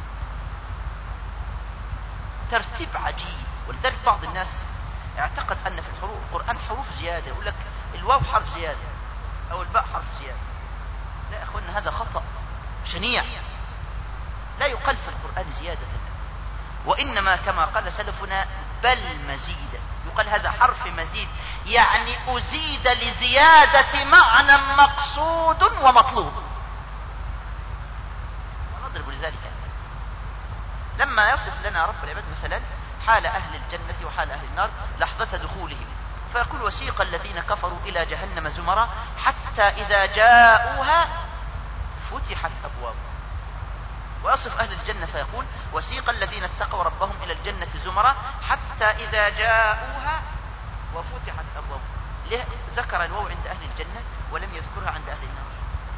ترتيب عجيب. ولذلك بعض الناس اعتقد أن في القرآن حروف زيادة، يقول لك الواو حرف زيادة أو الباء حرف زيادة. لا يا أخوان، هذا خطأ شنيع. لا يقال في القرآن زيادة، وإنما كما قال سلفنا بل مزيدا. يقال هذا حرف مزيد، يعني أزيد لزيادة معنى مقصود ومطلوب. ونضرب لذلك لما يصف لنا رب العباد مثلا حال أهل الجنة وحال أهل النار لحظة دخولهم، فيقول: وسيق الذين كفروا إلى جهنم زمرا حتى إذا جاءوها فتحت أبوابها. ويصف أهل الجنة فيقول: وسيق الذين اتقوا ربهم إلى الجنة زمرا حتى إذا جاءوها وفتحت أبوابها. ليه ذكر الواو عند أهل الجنة ولم يذكرها عند أهل النار؟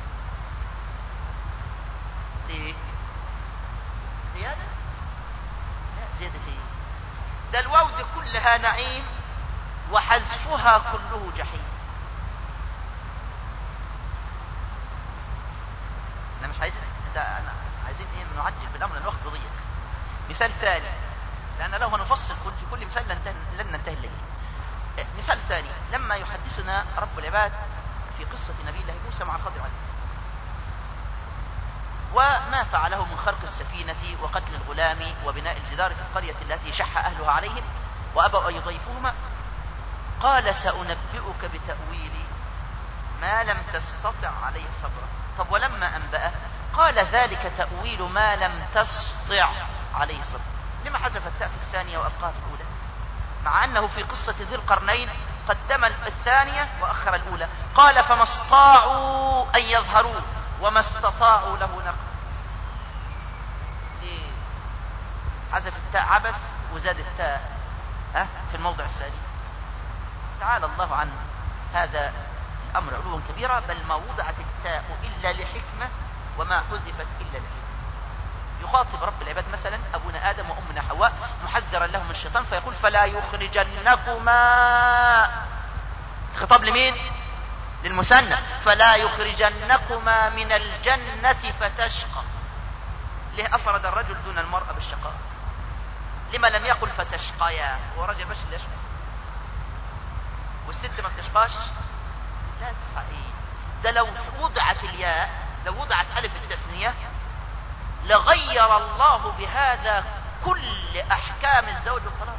ليه؟ زيادة؟ لا، زيادة ايه؟ ده الواو دي كلها نعيم وحذفها كله جحيم. انا مش عايزين انا عايزين نعجل بالامر، الوقت ضيق. مثال ثاني، لان لو هنفصل في كل مثال لما يحدثنا رب العباد في قصة نبي الله موسى مع الخضر عليه السلام وما فعله من خرق السفينة وقتل الغلام وبناء الجدار في القرية التي شح أهلها عليهم وأبوا أن يضيفوهما، قال سأنبئك بتأويل ما لم تستطع عليه صبرا. طب ولما أنبأه قال ذلك تأويل ما لم تستطع عليه صبرا. لما حذف التاء في الثانية وأبقاها في الأولى، مع أنه في قصة ذي القرنين قدم الثانية وأخر الأولى؟ قال فما استطاعوا أن يظهروا وما استطاعوا له نقل. ليه حذف التاء عبث وزاد التاء في الموضع الثاني؟ تعالى الله عن هذا الأمر علوا كبيرا. بل ما وضعت التاء إلا لحكمة وما حذفت إلا لحكمة. يخاطب رب العباد مثلا أبونا آدم وأمنا حواء محذرا لهم من الشيطان فيقول فلا يخرجنكما. خطاب لمين؟ للمثنى. فلا يخرجنكما من الجنة فتشقى. ليه أفرد الرجل دون المرأة بالشقاء؟ لما لم يقل فتشقيا؟ هو رجل باش اللي يشقى والست ما بتشقاش؟ لا تصحيح. ده لو وضعت الياء، لو وضعت ألف التثنية لغير الله بهذا كل أحكام الزوج والطلاق.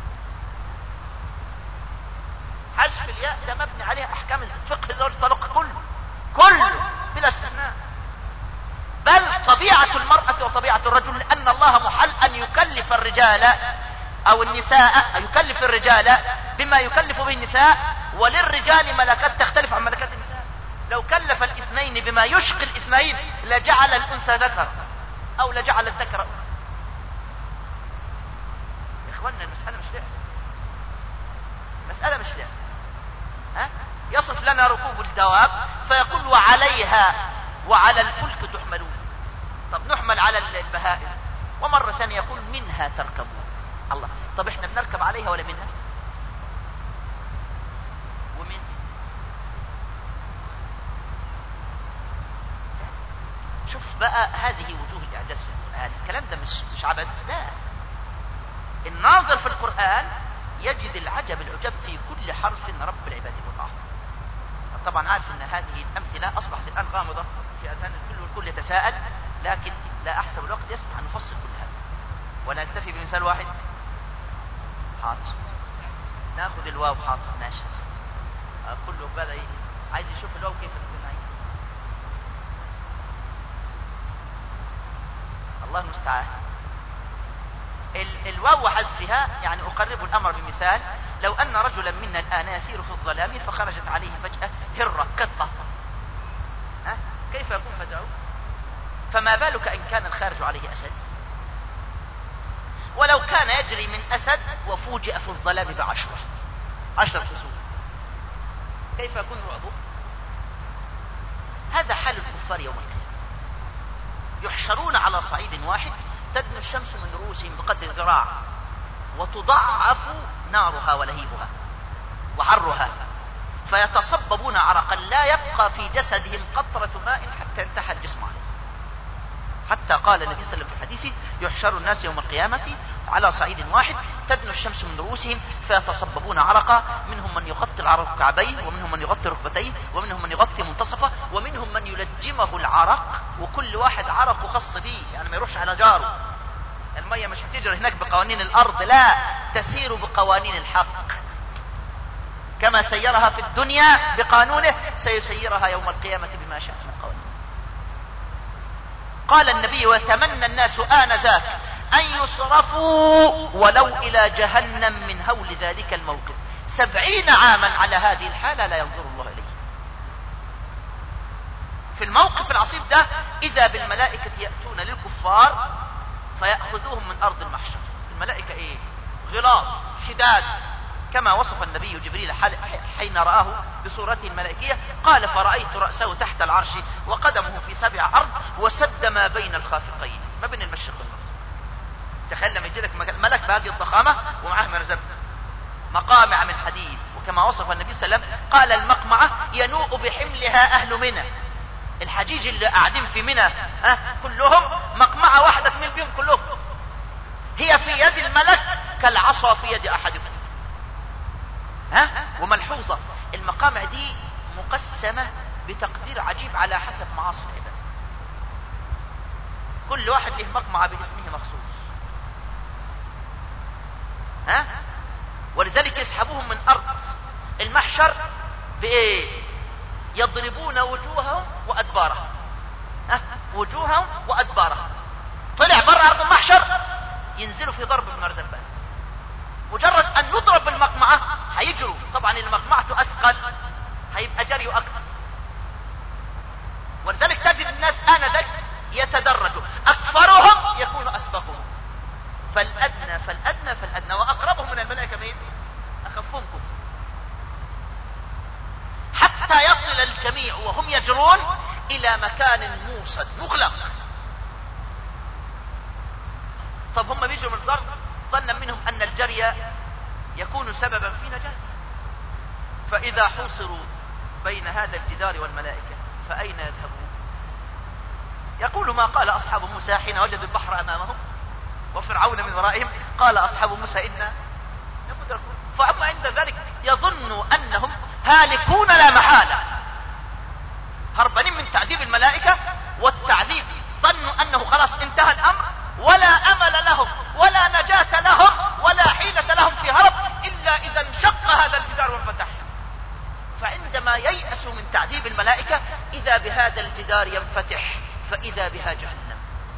حذف الياء ده مبني عليه أحكام فقه الزوج والطلاق كله بلا استثناء. بل طبيعة المرأة وطبيعة الرجل، لأن الله محل أن يكلف الرجال أو النساء، يكلف الرجال بما يكلف به النساء، وللرجال ملكات تختلف عن ملكات النساء. لو كلف الاثنين بما يشقي الاثنين لجعل الأنثى ذكر أو لجعل الذكر أنثى. يا إخواننا المسألة مش لعبة، مسألة مش لعبة. يصف لنا ركوب الدواب فيقول وعليها وعلى الفلك تحملون. طب نحمل على البهائم، ومرة ثانية يقول منها تركبون. الله، طب احنا بنركب عليها ولا منها؟ ومن شوف بقى هذه وجوه الإعجاز في القرآن. الكلام ده مش عبث، لا. الناظر في القرآن يجد العجب العجب في كل حرف رب العباد وضعه. طبعا عارف ان هذه الأمثلة أصبحت الآن غامضة في أذهان الكل والكل يتساءل، لكن لا أحسب الوقت يسمح أن نفصل كل هذا ولا نكتفي بمثال واحد. حاضر، ناخذ الواو. حاضر ماشي. كله بدأ عايز يشوف الواو كيف تكون معي. الله المستعان. الواو وحذفها يعني أقرب الأمر بمثال. لو أن رجلا منا الآن يسير في الظلام فخرجت عليه فجأة هرة قطة، كيف يكون فزعه؟ فما بالك إن كان الخارج عليه أسد؟ ولو كان يجري من أسد وفوجئ في الظلام بعشرة أسود، كيف يكون رعبه؟ هذا حال الكفار يوم القيامة. يحشرون على صعيد واحد تدنو الشمس من رؤوسهم بقدر ذراع وتضعف نارها ولهيبها وحرها فيتصببون عرقا لا يبقى في جسدهم قطرة ماء حتى ينتهى الجسم عليه. حتى قال النبي صلى الله عليه وسلم في الحديث يحشر الناس يوم القيامة على صعيد واحد تدنو الشمس من رؤوسهم فيتصببون عرقا، منهم من يغطي العرق كعبيه، ومنهم من يغطي ركبتيه، ومنهم من يغطي منتصفه، ومنهم من يلجمه العرق، وكل واحد عرقه خاص به، يعني ما يروحش على جاره. المية مش بتجري هناك بقوانين الأرض، لا، تسير بقوانين الحق. كما سيرها في الدنيا بقانونه سيسيرها يوم القيامة بما شاء من قوانين. قال النبي ويتمنى الناس آنذاك أن يصرفوا ولو إلى جهنم من هول ذلك الموقف. 70 عاما على هذه الحالة لا ينظر الله إليه. في الموقف العصيب ده إذا بالملائكة يأتون للكفار فيأخذوهم من أرض المحشر. الملائكة إيه؟ غلاظ شداد، كما وصف النبي جبريل حين رآه بصورته الملائكية قال فرأيت رأسه تحت العرش وقدمه في 7 أرض وسد ما بين الخافقين، ما بين المشرق والمغرب. تخيل لما يجي لك ملك بهذه الضخامة ومعه مرزب مقامع من حديد، وكما وصف النبي صلى الله عليه وسلم قال المقمعة ينوء بحملها أهل منى. الحجيج اللي قاعدين في منى كلهم مقمعة واحدة تميل بهم كلهم، هي في يد الملك كالعصا في يد أحدكم. وملحوظة، المقامع دي مقسمة بتقدير عجيب على حسب معاصي العباد. كل واحد له مقمعة باسمه مخصوص. ولذلك يسحبوهم من أرض المحشر بإيه؟ يضربون وجوههم وأدبارهم. وجوههم وأدبارهم. طلع برا أرض المحشر ينزلوا في ضرب المرزبات. مجرد أن يضرب بالمقمعة هيجروا. طبعا المقمعة أثقل هيبقى جري أكثر. ولذلك تجد الناس آنذاك يتدرجوا، أكثرهم يكون أسبقهم، فالأدنى فالأدنى فالأدنى، وأقربهم من الملائكة مين؟ أخفهم كفر، حتى يصل الجميع وهم يجرون إلى مكان موصد مغلق. طب هم بيجروا من الضرب ظنا منهم أن الجري يكون سببا في نجاتهم، فإذا حوصروا بين هذا الجدار والملائكة فأين يذهبون؟ يقول ما قال أصحاب موسى حين وجدوا البحر أمامهم وفرعون من ورائهم، قال أصحاب موسى إنا لمدركون. فأما عند ذلك يظنوا أنهم هالكون لا محالة، هربانين من تعذيب الملائكة والتعذيب، ظنوا أنه خلاص انتهى الأمر ولا أمل لهم ولا نجاة لهم ولا حيلة لهم في هرب إلا إذا انشق هذا الجدار وانفتح. فعندما ييأسوا من تعذيب الملائكة إذا بهذا الجدار ينفتح فإذا بها جهنم.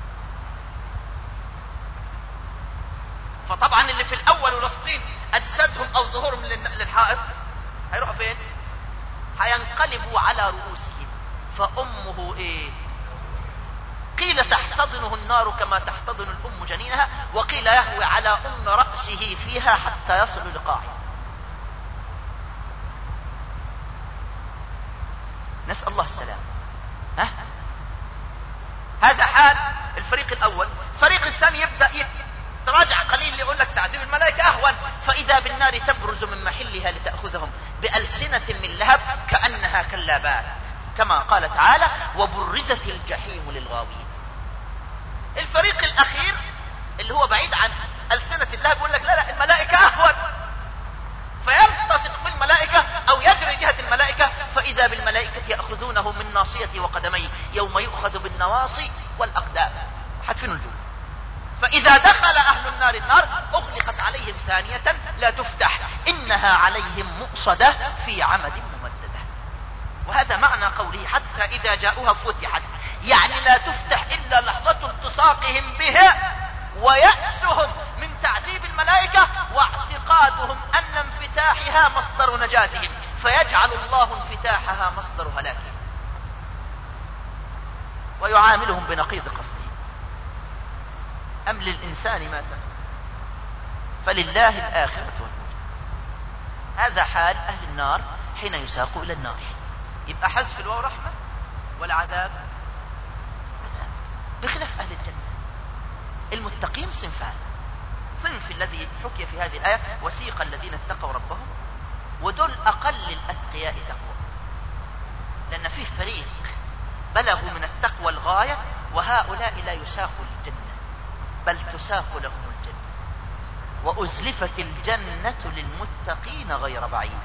فطبعا اللي في الأول ولصقين أجسادهم أو ظهورهم للحائط هيروحوا فين؟ هينقلبوا على رؤوسهم. فأمه إيه؟ قيل تحتضنه النار كما تحتضن الأم جنينها، وقيل يهوي على أم رأسه فيها حتى يصل لقاعه. نسأل الله السلام. هذا حال الفريق الأول. الفريق الثاني يبدأ يتراجع قليل، يقول لك تعذيب الملائكة أهون، فإذا بالنار تبرز من محلها لتأخذهم بألسنة من لهب كأنها كلابات، كما قال تعالى وبرزت الجحيم للغاوين. الفريق الأخير اللي هو بعيد عن ألسنة اللهب يقول لك لا لا الملائكة أهون، فيلتصق بالملائكة أو يجري جهة الملائكة، فإذا بالملائكة يأخذونه من ناصيته وقدميه يوم يؤخذ بالنواصي والأقدام حتفين الجنة. فإذا دخل أهل النار النار أغلقت عليهم ثانية لا تفتح إنها عليهم مؤصدة في عمد ممددة. وهذا معنى قوله حتى إذا جاءوها فتحت، يعني لا تفتح إلا لحظة التصاقهم بها ويأسهم من تعذيب الملائكة واعتقادهم أن انفتاحها مصدر نجاتهم، فيجعل الله انفتاحها مصدر هلاكهم ويعاملهم بنقيض قصده. أم للإنسان ما تمنى فلله الآخرة والأولى. هذا حال أهل النار حين يساقوا إلى النار. يبقى حذف الواو رحمة والعذاب عذاب، بخلاف أهل الجنة. المتقين صنفان: صنف الذي حكي في هذه الآية وسيق الذين اتقوا ربهم، ودول أقل الأتقياء تقوى، لأن فيه فريق بلغوا من التقوى الغاية وهؤلاء لا يساقوا للجنة بل تساق لهم الجنة، وأزلفت الجنة للمتقين غير بعيد.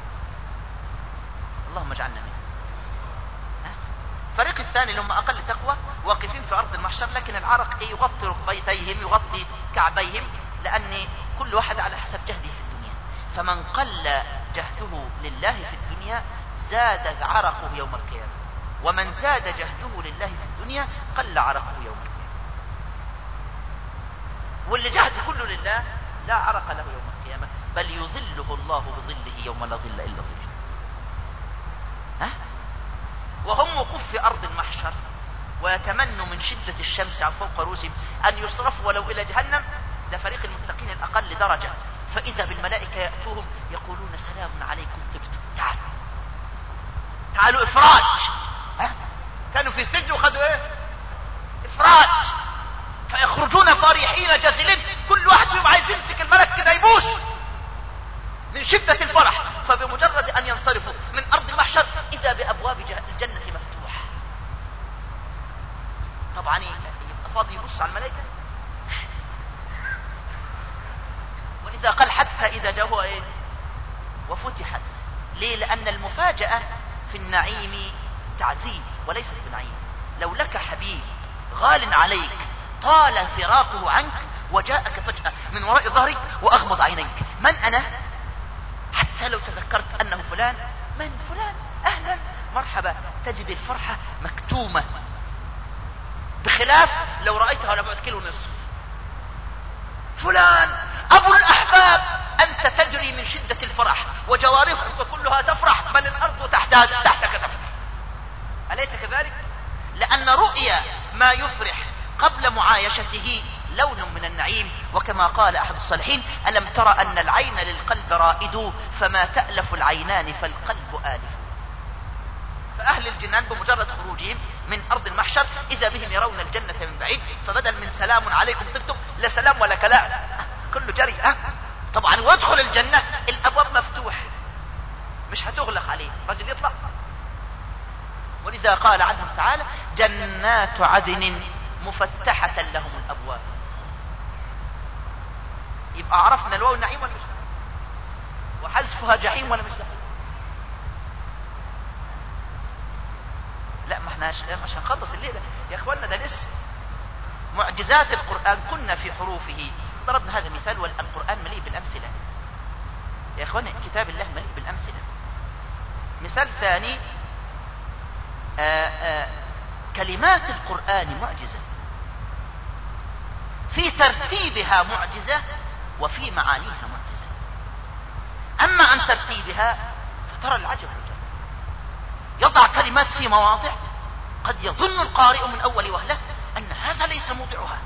اللهم اجعلنا منهم. الفريق الثاني اللي هم أقل تقوى واقفين في أرض المحشر، لكن العرق يغطي ركبتيهم يغطي كعبيهم، لأن كل واحد على حسب جهده في الدنيا. فمن قل جهده لله في الدنيا زاد عرقه يوم القيامة، ومن زاد جهده لله في الدنيا قل عرقه يوم القيامة. واللي جهد كله لله لا عرق له يوم القيامة، بل يظله الله بظله يوم لا ظل إلا ظله. وهم وقوف في أرض المحشر ويتمنوا من شدة الشمس عن فوق رؤوسهم أن يصرفوا ولو إلى جهنم. ده فريق المتقين الأقل درجة. فإذا بالملائكة يأتوهم يقولون سلام عليكم طبتم، تعالوا تعالوا إفراج. كانوا في السجن وخذوا إيه؟ إفراج. فيخرجون فرحين جزلين، كل واحد فيهم عايز يمسك الملك كده يبوس من شدة الفرح. فبمجرد أن ينصرفوا من أرض المحشر إذا بأبواب الجنة مفتوحة. طبعا يبقى فاضي يبص على الملائكة. ولذا قال حتى إذا جاءوا إيه؟ وفتحت. ليه؟ لأن المفاجأة في النعيم تعذيب وليست بنعيم. لو لك حبيب غال عليك طال فراقه عنك وجاءك فجأة من وراء ظهرك وأغمض عينيك، من أنا؟ حتى لو تذكرت أنه فلان، من فلان، أهلا مرحبا، تجد الفرحة مكتومة، بخلاف لو رأيتها على بعد كيلو نصف. فلان أبو الأحباب، أنت تجري من شدة الفرح وجوارحك كلها تفرح، بل الأرض تحتك تفرح. أليس كذلك؟ لأن رؤيا ما يفرح قبل معايشته لون من النعيم. وكما قال أحد الصالحين: ألم ترى أن العين للقلب رائد، فما تألف العينان فالقلب آلف. فأهل الجنان بمجرد خروجهم من أرض المحشر إذا بهم يرون الجنة من بعيد، فبدل من سلام عليكم طبتم، لا سلام ولا كلام، كله جري. طبعا وادخل الجنة الأبواب مفتوح، مش هتغلق عليه، رجل يطلع. ولذا قال عنهم تعالى: جنات عدن مفتحة لهم الأبواب. يبقى عرفنا الواو نعيم ولا مش نعيم؟ وحذفها جحيم ولا مش جحيم؟ لا، ما احنا مش هنخلص الليلة يا اخوانا، ده لسه. معجزات القرآن كنا في حروفه. ضربنا هذا مثال، والقرآن مليء بالأمثلة يا اخوانا، كتاب الله مليء بالأمثلة. مثال ثاني، كلمات القرآن معجزة، في ترتيبها معجزة وفي معانيها معجزة. أما عن ترتيبها فترى العجب عجب، يضع كلمات في مواضع قد يظن القارئ من أول وهلة أن هذا ليس موضعها،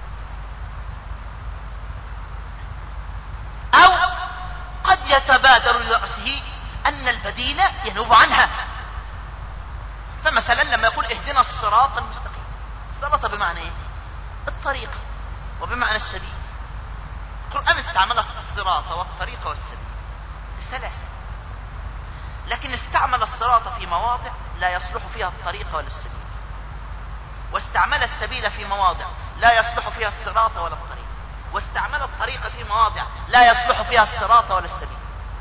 أو قد يتبادر لرأسه أن البديل ينوب عنها. فمثلا لما يقول: اهدنا الصراط المستقيم، الصراط بمعنى ايه؟ الطريق، وبمعنى السبيل. القرآن استعمل الصراط والطريق والسبيل الثلاثة، لكن استعمل الصراط في مواضع لا يصلح فيها الطريق ولا السبيل، واستعمل السبيل في مواضع لا يصلح فيها الصراط ولا الطريق، واستعمل الطريق في مواضع لا يصلح فيها الصراط ولا السبيل.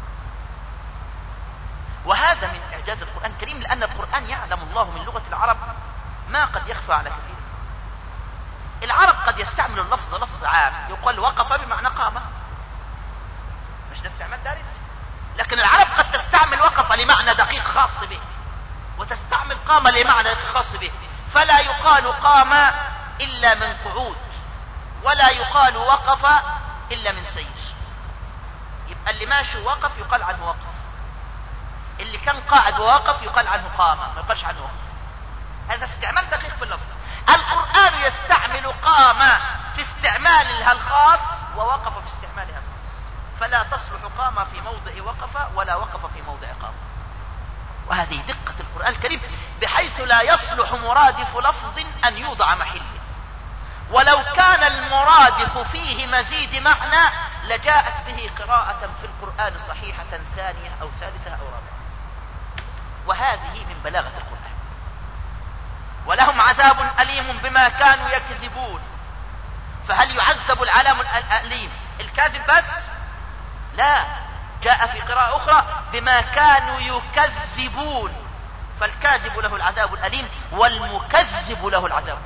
وهذا من إعجاز القرآن الكريم، لأن القرآن يعلم الله من لغة العرب ما قد يخفى على كثير. العرب قد يستعمل اللفظ لفظ عام، يقال وقف بمعنى قام، مش ده استعمال دارج. لكن العرب قد تستعمل وقف لمعنى دقيق خاص به، وتستعمل قام لمعنى دقيق خاص به. فلا يقال قام إلا من قعود، ولا يقال وقف إلا من سير. يبقى اللي ماشي وقف يقال عنه وقف، اللي كان قاعد ووقف يقال عنه قام، ما يقالش عنه وقف. هذا استعمال دقيق في اللفظ. القرآن يستعمل قام في استعمالها الخاص ووقف في استعمالها الخاص، فلا تصلح قام في موضع وقف ولا وقف في موضع قام. وهذه دقة القرآن الكريم، بحيث لا يصلح مرادف لفظ أن يوضع محله، ولو كان المرادف فيه مزيد معنى لجاءت به قراءة في القرآن صحيحة ثانية أو ثالثة أو رابعة. وهذه من بلاغة القرآن. ولهم عذاب أليم بما كانوا يكذبون. فهل يعذب العلام الأليم الكاذب بس؟ لا، جاء في قراءة أخرى بما كانوا يكذبون، فالكاذب له العذاب الأليم والمكذب له العذاب.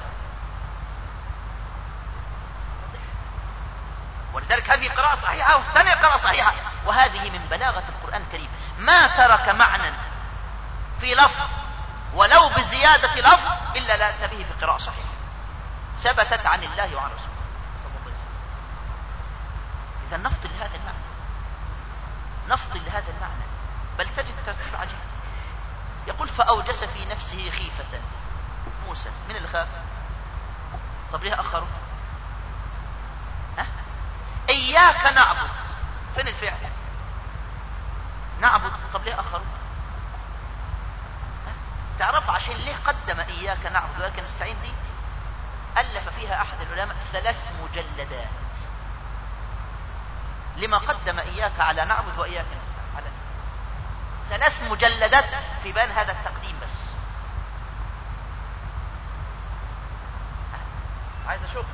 ولذلك هذه قراءة صحيحة والثانية قراءة صحيحة. وهذه من بلاغة القرآن الكريم، ما ترك معنى في لفظ ولو بزيادة لفظ إلا لا أتى به في قراءة صحيحة ثبتت عن الله وعن رسوله صلى الله عليه وسلم. إذا نفضل لهذا المعنى، نفضل لهذا المعنى، بل تجد ترتيب عجيب. يقول: فأوجس في نفسه خيفة موسى. من اللي خاف؟ طب ليه أخره؟ إياك نعبد، فين الفعل؟ نعبد، طب ليه أخره؟ تعرف عشان ليه قدم إياك نعبد وإياك نستعين؟ دي ألف فيها أحد العلماء 3 مجلدات لما قدم إياك على نعبد وإياك نستعين، على نستعين. 3 مجلدات في بيان هذا التقديم بس. عايز أشوف.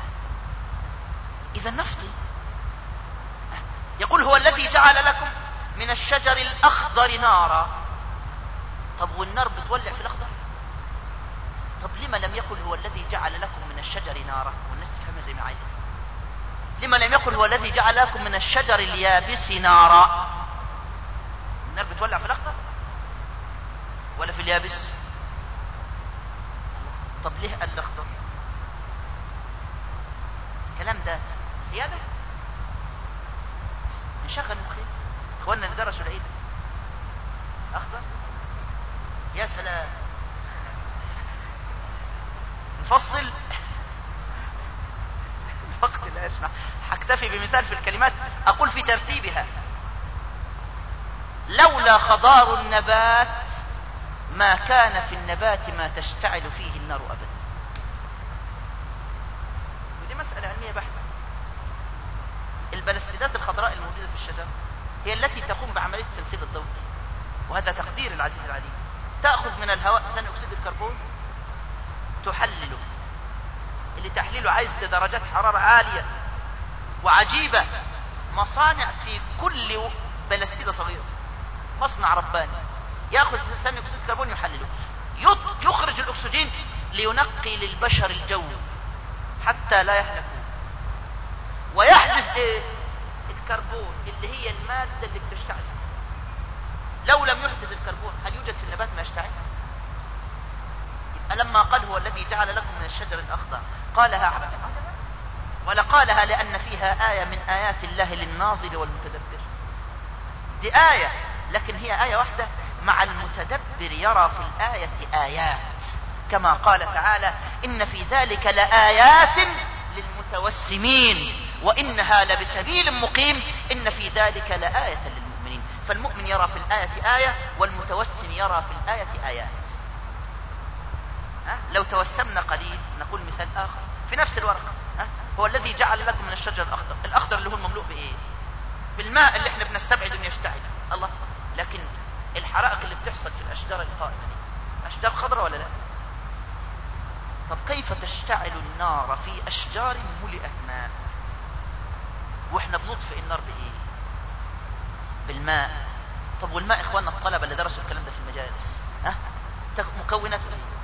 إذا نفضل. يقول: هو الذي جعل لكم من الشجر الأخضر نارا. طب والنار بتولع في الأخضر؟ طب لما لم يقل هو الذي جعل لكم من الشجر نارا؟ والناس تفهمها زي ما عايزة. لما لم يقل هو الذي جعل لكم من الشجر اليابس نارا؟ النار بتولع في الأخضر ولا في اليابس؟ طب ليه قال الأخضر؟ الكلام ده زيادة. نشغل مخين اخواننا اللي درسوا العيد. أخضر يا سلام. نفصل الوقت لا يسمح. هكتفي بمثال في الكلمات أقول في ترتيبها: لولا خضار النبات ما كان في النبات ما تشتعل فيه النار أبدا. ودي مسألة علمية بحتة. البلاستيدات الخضراء الموجودة في الشجر هي التي تقوم بعملية التمثيل الضوئي، وهذا تقدير العزيز العليم. تأخذ من الهواء ثاني أكسيد الكربون تحلله، اللي تحليله عايز لدرجات حرارة عالية وعجيبة. مصانع في كل بلاستيدة صغيرة، مصنع رباني يأخذ ثاني أكسيد الكربون يحلله، يخرج الأكسجين لينقي للبشر الجو حتى لا يهلكوا. ويحدث ايه؟ الكربون اللي هي المادة اللي بتشتعل. لو لم يحدث الكربون هل يوجد في النبات ما يشتعل؟ يبقى لما قال هو الذي جعل لكم من الشجر الأخضر قالها عبثا ولا قالها لأن فيها آية من آيات الله للناظر والمتدبر؟ دي آية، لكن هي آية واحدة. مع المتدبر يرى في الآية آيات، كما قال تعالى: إن في ذلك لآيات للمتوسمين وإنها لبسبيل مقيم إن في ذلك لآية للمؤمنين. فالمؤمن يرى في الآية آية والمتوسم يرى في الآية آيات. لو توسمنا قليل نقول مثال آخر في نفس الورقة: هو الذي جعل لكم من الشجر الأخضر. الأخضر اللي هو المملوء بإيه؟ بالماء اللي احنا بنستبعد انه يشتعل. الله، لكن الحرائق اللي بتحصل في الأشجار القائمة دي أشجار خضراء ولا لا؟ طب كيف تشتعل النار في أشجار ملئت ماء واحنا بنطفئ النار بإيه؟ بالماء. طب والماء إخواننا الطلبة اللي درسوا الكلام ده في المجالس مكوناته إيه؟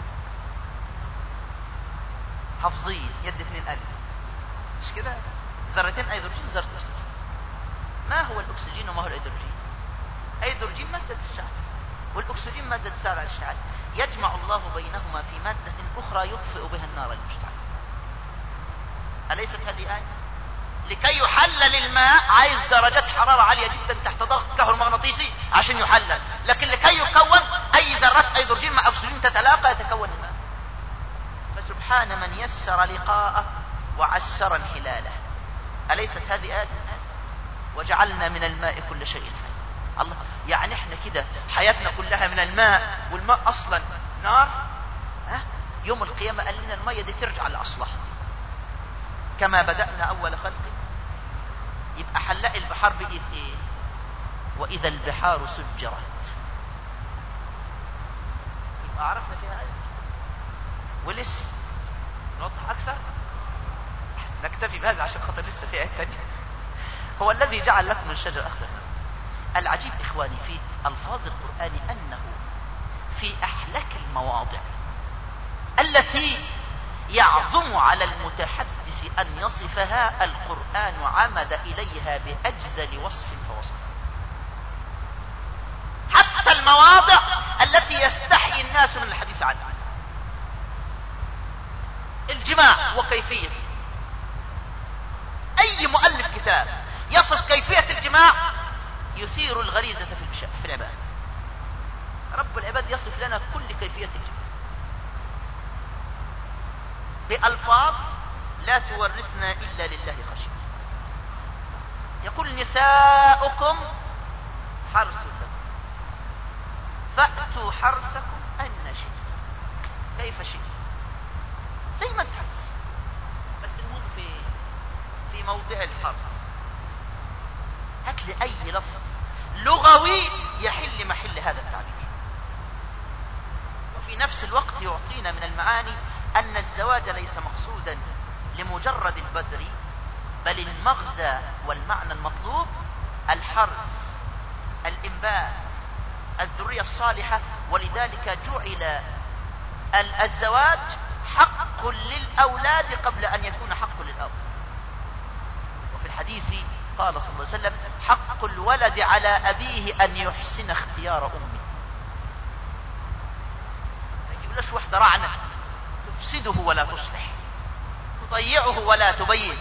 حافظين يد 2 ألف مش كده؟ ذرتين أيدروجين وذرة أكسجين. ما هو الأكسجين وما هو الأيدروجين؟ أيدروجين مادة تشتعل والأكسجين مادة تساعد على الاشتعال. يجمع الله بينهما في مادة أخرى يطفئ بها النار المشتعلة. أليست هذه آية؟ لكي يحلل الماء عايز درجات حرارة عالية جدا تحت ضغط كهرومغناطيسي عشان يحلل، لكن لكي يكون أي ذرات أيدروجين مع أكسجين تتلاقى يتكون الماء. فسبحان من يسر لقاءه وعسر انحلاله. أليست هذه آية؟ وجعلنا من الماء كل شيء حي. الله، يعني احنا كده حياتنا كلها من الماء، والماء أصلا نار. يوم القيامة قال لنا المية دي ترجع لأصلها كما بدأنا أول خلق. يبقى حلاق البحار بقيت ايه؟ وإذا البحار سجرت. يبقى عرفنا فيها آية. ولسه نوضح أكثر. نكتفي بهذا عشان خاطر لسه في آية تانية. هو الذي جعل لكم من الشجر الأخضر. العجيب إخواني في ألفاظ القرآن أنه في أحلك المواضع التي يعظم على المتحدث أن يصفها القرآن عمد إليها بأجزل وصف فوصف. حتى المواضع التي يستحي الناس من الحديث عنها. الجماع وكيفيته. أي مؤلف كتاب يصف كيفية الجماع يثير الغريزة في العباد. رب العباد يصف لنا كل كيفية الجماع بألفاظ لا تورثنا إلا لله خشية. يقول: نساؤكم حرث لكم فأتوا حرثكم أن شئتم كيف شئتم، زي ما انت عايز، بس المهم في موضع الحرث. هات لي أي لفظ لغوي يحل محل هذا التعبير. وفي نفس الوقت يعطينا من المعاني أن الزواج ليس مقصودا لمجرد البذر، بل المغزى والمعنى المطلوب الحرث الإنبات، الذرية الصالحة. ولذلك جعل الزواج حق للأولاد قبل أن يكون حق للأب. وفي الحديث قال صلى الله عليه وسلم: حق الولد على أبيه أن يحسن اختيار أمه. ما يجيبلش واحدة رعنة تفسده ولا تصلح، تضيعه ولا تبين.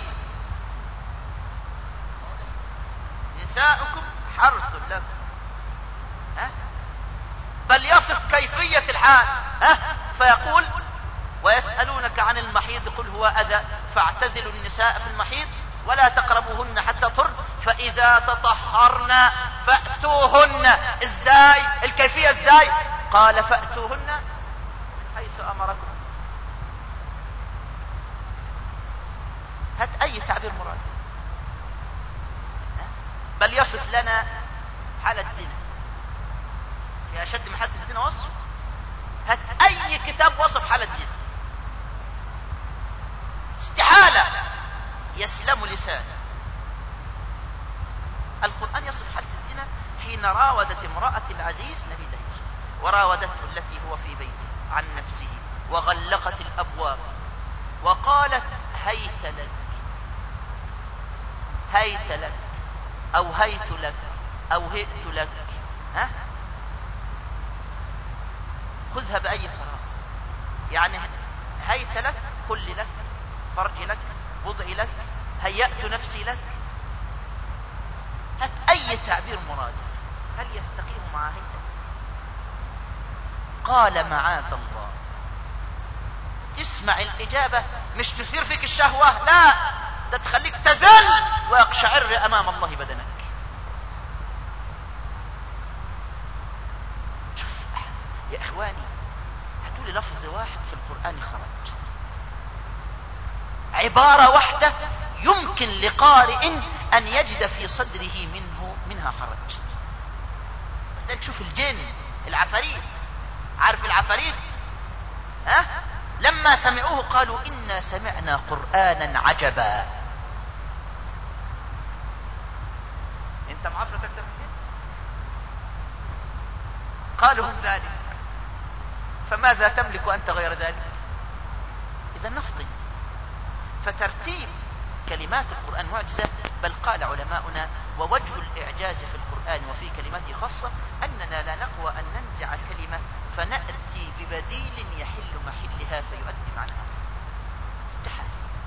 نساؤكم حرث لكم، بل يصف كيفية الحال، فيقول: ويسألونك عن المحيض قل هو أذى فاعتزلوا النساء في المحيض ولا تقربوهن حتى تطهرن فإذا تطهرن فأتوهن. ازاي؟ الكيفية ازاي؟ قال: فأتوهن من حيث أمركم. هات أي تعبير مراد. بل يصف لنا حالة زنا، في أشد من حالة الزنا وصف. هات أي كتاب وصف حالة زنا، استحالة يسلم لسانه. القرآن يصف حالة الزنا حين راودت امرأة العزيز نبي الله يوسف وراودته التي هو في بيته عن نفسه وغلقت الأبواب وقالت: هيت لك، هيت لك أو هيت لك أو هئت لك، خذها بأي قرار. يعني هيت لك كل لك، فرج لك، وضعي لك، هيأت نفسي لك. هات أي تعبير مرادف، هل يستقيم مع هيت؟ قال: معاذ الله. تسمع الإجابة مش تثير فيك الشهوة، لا، ده تخليك تذل ويقشعر أمام الله بدنك. شوف يا إخواني، هاتوا لي لفظ واحد في القرآن خرج، عبارة واحدة يمكن لقارئ أن يجد في صدره منها حرج. لذلك شوف الجن، العفاريت، عارف العفاريت؟ لما سمعوه قالوا: إنا سمعنا قرآنا عجبا. انت معفرة اكتر من كده؟ قالوا: هم ذلك، فماذا تملك أنت غير ذلك؟ إذا نفطن. فترتيب كلمات القرآن معجزة. بل قال علماؤنا: ووجه الإعجاز في القرآن وفي كلماته خاصة أننا لا نقوى أن ننزع كلمة فنأتي ببديل يحل محلها فيؤدي معناها. استحال،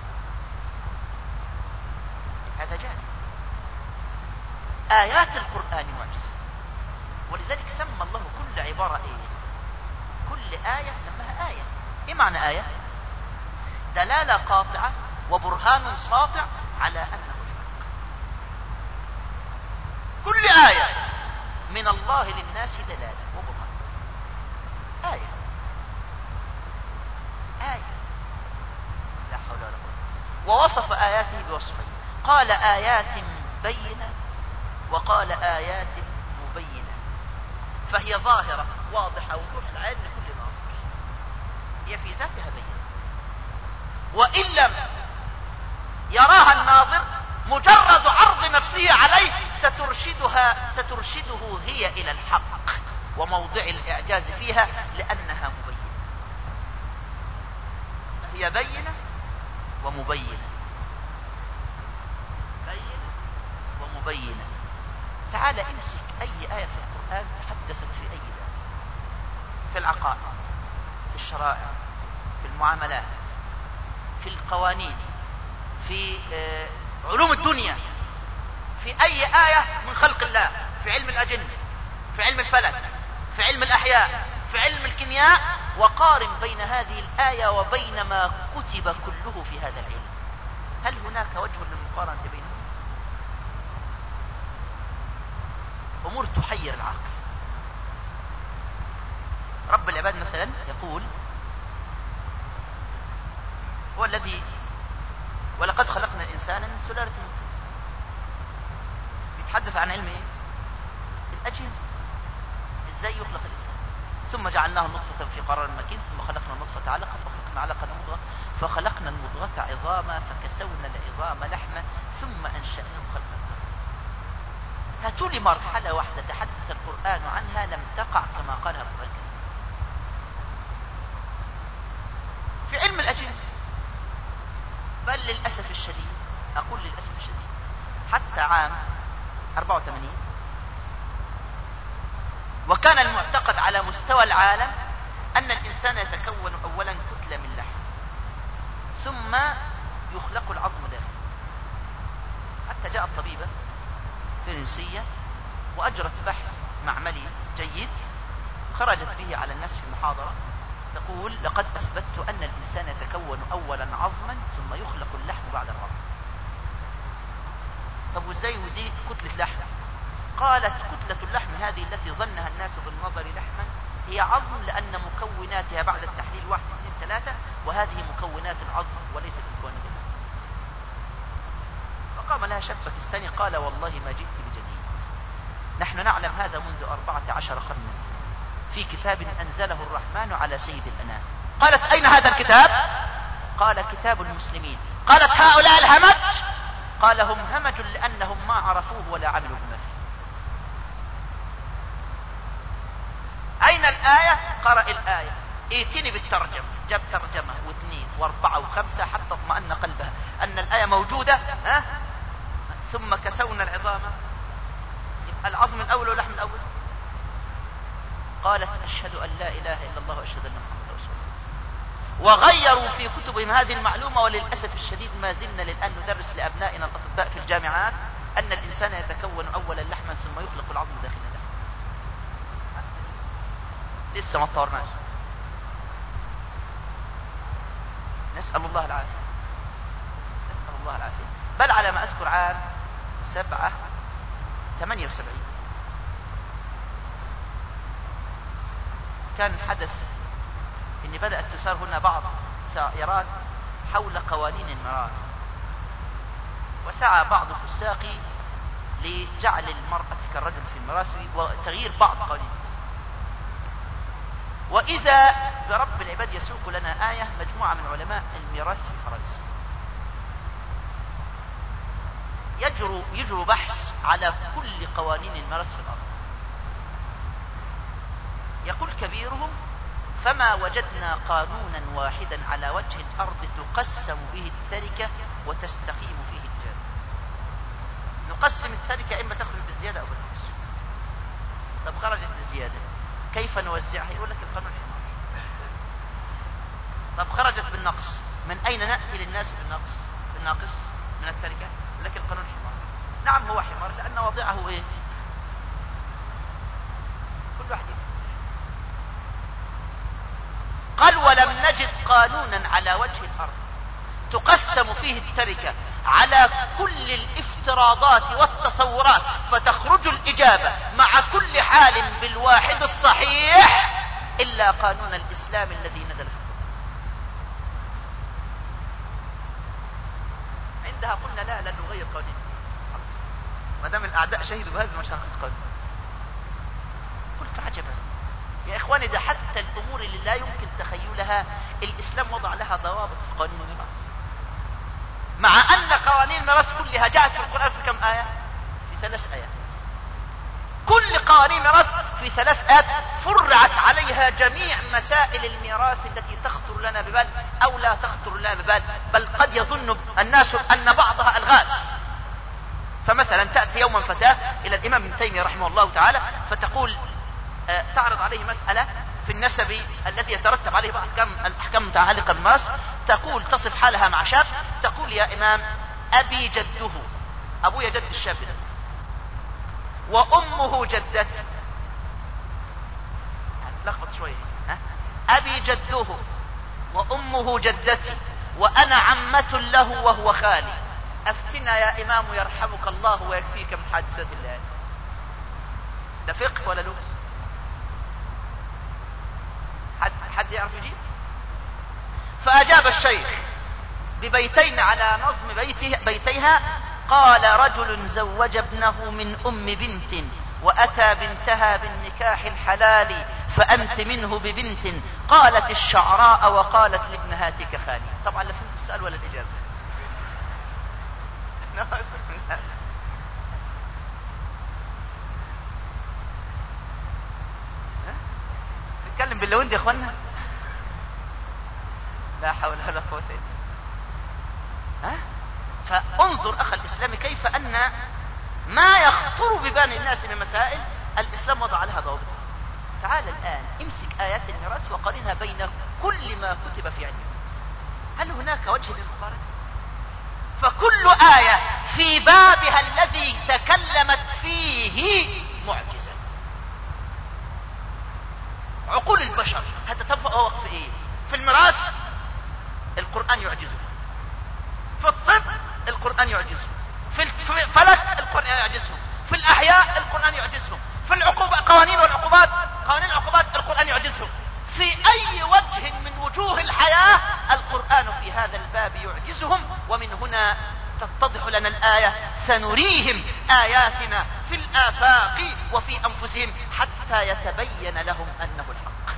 هذا جانب. آيات القرآن معجزة، ولذلك سمى الله كل عبارة كل آية سماها آية. إيه معنى آية؟ دلالة قاطعة وبرهان ساطع على أنه الحق. كل آية من الله للناس دلالة وبرهان. آية آية، لا حول ولا قوة. ووصف آياته بوصفين، قال: آيات بينات، وقال: آيات مبينات. فهي ظاهرة واضحة وضوح العين لكل ناظر، هي في ذاتها بينة، وإن لم يراها الناظر مجرد عرض نفسه عليه سترشده هي إلى الحق وموضع الإعجاز فيها لأنها مبينة. هي بينة ومبينة، بينة ومبينة. تعال امسك أي آية في القرآن تحدثت في أي باب، في العقائد، في الشرائع، في المعاملات، في القوانين، في علوم الدنيا، في أي آية من خلق الله، في علم الأجنة، في علم الفلك، في علم الأحياء، في علم الكيمياء، وقارن بين هذه الآية وبين ما كتب كله في هذا العلم. هل هناك وجه للمقارنة بينهم؟ أمور تحير العقل. رب العباد مثلا يقول: هو الذي ولقد خلقنا الإنسان من سلالة من طين. بيتحدث عن علم الأجنة، إزاي يخلق الإنسان. ثم جعلناه نطفة في قرار مكين، ثم خلقنا النطفة علقة، فخلقنا علقة مضغة، فخلقنا المضغة عظاما، فكسونا العظام لحما، ثم أنشأناه خلقا آخر. هاتوا لي مرحلة واحدة تحدث القرآن عنها لم تقع كما قالها القرآن الكريم في علم الأجنة. بل للأسف الشديد، أقول للأسف الشديد، حتى عام 84 وكان المعتقد على مستوى العالم أن الإنسان يتكون أولا كتلة من لحم ثم يخلق العظم داخل. حتى جاءت طبيبة فرنسية وأجرت بحث معملي جيد خرجت به على الناس في محاضرة تقول: لقد أثبتت أن الإنسان يتكون أولا عظما ثم يخلق اللحم بعد العظم. طب وازاي ودي كتلة لحم؟ قالت: كتلة اللحم هذه التي ظنها الناس بالنظر لحما هي عظم، لأن مكوناتها بعد التحليل 1 2 3 وهذه مكونات العظم وليست مكونات اللحم. فقام لها شاب باكستاني قال: والله ما جئت بجديد، نحن نعلم هذا منذ 14 قرنا زمن في كتاب أنزله الرحمن على سيد الأنام. قالت: أين هذا الكتاب؟ قال: كتاب المسلمين. قالت: هؤلاء الهمج؟ قال: هم همج لأنهم ما عرفوه ولا عملوا بما فيه. أين الآية؟ قرأ الآية، ائتني بالترجمة، جاب ترجمة واثنين واربعة وخمسة حتى اطمأن قلبها أن الآية موجودة. ثم كسونا العظام، العظم الأول واللحم الأول. قالت: أشهد أن لا إله إلا الله وأشهد أن محمد رسول الله. وغيروا في كتبهم هذه المعلومة، وللأسف الشديد ما زلنا للآن ندرس لأبنائنا الأطباء في الجامعات أن الإنسان يتكون أولا لحما ثم يخلق العظم داخل اللحم. لسه ما تطورناش، نسأل الله العافية، نسأل الله العافية. بل على ما أذكر عام 78 كان حدث إن بدأت تثار هنا بعض سائرات حول قوانين الميراث، وسعى بعض فساقي لجعل المرأة كالرجل في الميراث وتغيير بعض قوانين الميراث. وإذا برب العباد يسوق لنا آية مجموعة من علماء الميراث في فرنسا يجروا بحث على كل قوانين الميراث في الأرض. يقول كبيرهم: فما وجدنا قانونا واحدا على وجه الأرض تقسم به التركة وتستقيم فيه الجانب. نقسم التركة إما تخرج بالزيادة أو بالنقص. طب خرجت بالزيادة كيف نوزعها؟ يقول لك القانون حمار. طب خرجت بالنقص، من أين نأتي للناس بالناقص من التركة؟ يقول لك القانون حمار. نعم هو حمار لأن وضعه إيه؟ كل واحد يفهم. قال: ولم نجد قانونا على وجه الأرض تقسم فيه التركة على كل الافتراضات والتصورات فتخرج الإجابة مع كل حال بالواحد الصحيح إلا قانون الإسلام الذي نزل في القرآن. عندها قلنا لا نغير قانون خلاص، ما دام الأعداء شهدوا بهذا مش هنغير قانون. قلت عجبا يا إخواني، ده حتى الأمور اللي لا يمكن تخيلها الإسلام وضع لها ضوابط في قانون الميراث، مع أن قوانين الميراث كلها جاءت في القرآن في كم آية؟ في 3 آيات. كل قوانين الميراث في 3 آيات فرعت عليها جميع مسائل الميراث التي تخطر لنا ببال أو لا تخطر لنا ببال، بل قد يظن الناس أن بعضها ألغاز. فمثلا تأتي يوما فتاة إلى الإمام ابن تيمية رحمه الله تعالى فتقول، تعرض عليه مسألة في النسب الذي يترتب عليه بعض الأحكام المتعلقة بالميراث، تقول تصف حالها مع شاب، تقول: يا إمام أبي جده، أبويا جد الشاب ده، وأمه جدتي، لخبط شوية، أبي جده وأمه جدتي وأنا عمة له وهو خالي، أفتنا يا إمام يرحمك الله ويكفيك من حادثات الله. ده فقه ولا لغز؟ حد يعرف يجيب؟ فأجاب الشيخ ببيتين على نظم بيتيها. قال: رجل زوج ابنه من أم بنت وأتى بنتها بالنكاح الحلال فأنت منه ببنت. قالت الشعراء وقالت لابن هاتك خالي. طبعا لا فهمت السؤال ولا الإجابة. نتكلم باللوندي يا اخوانا؟ لا حول ولا قوة الا بالله. فانظر اخ الاسلام كيف ان ما يخطر ببال الناس من مسائل الاسلام وضع لها ضوابط. تعال الان امسك ايات الميراث وقارنها بين كل ما كتب في علم. هل هناك وجه للمقارنة؟ فكل آية في بابها الذي تكلمت فيه معجزة. عقول البشر هتتفوق في ايه؟ في الميراث القرآن يعجزه، في الطب القرآن يعجزه، في الفلك القرآن يعجزهم، في الأحياء القرآن يعجزهم، في العقوبة قوانين والعقوبات قوانين العقوبات القرآن يعجزهم، في أي وجه من وجوه الحياة القرآن في هذا الباب يعجزهم. ومن هنا تتضح لنا الآية: سنريهم آياتنا في الآفاق وفي أنفسهم حتى يتبين لهم أنه الحق.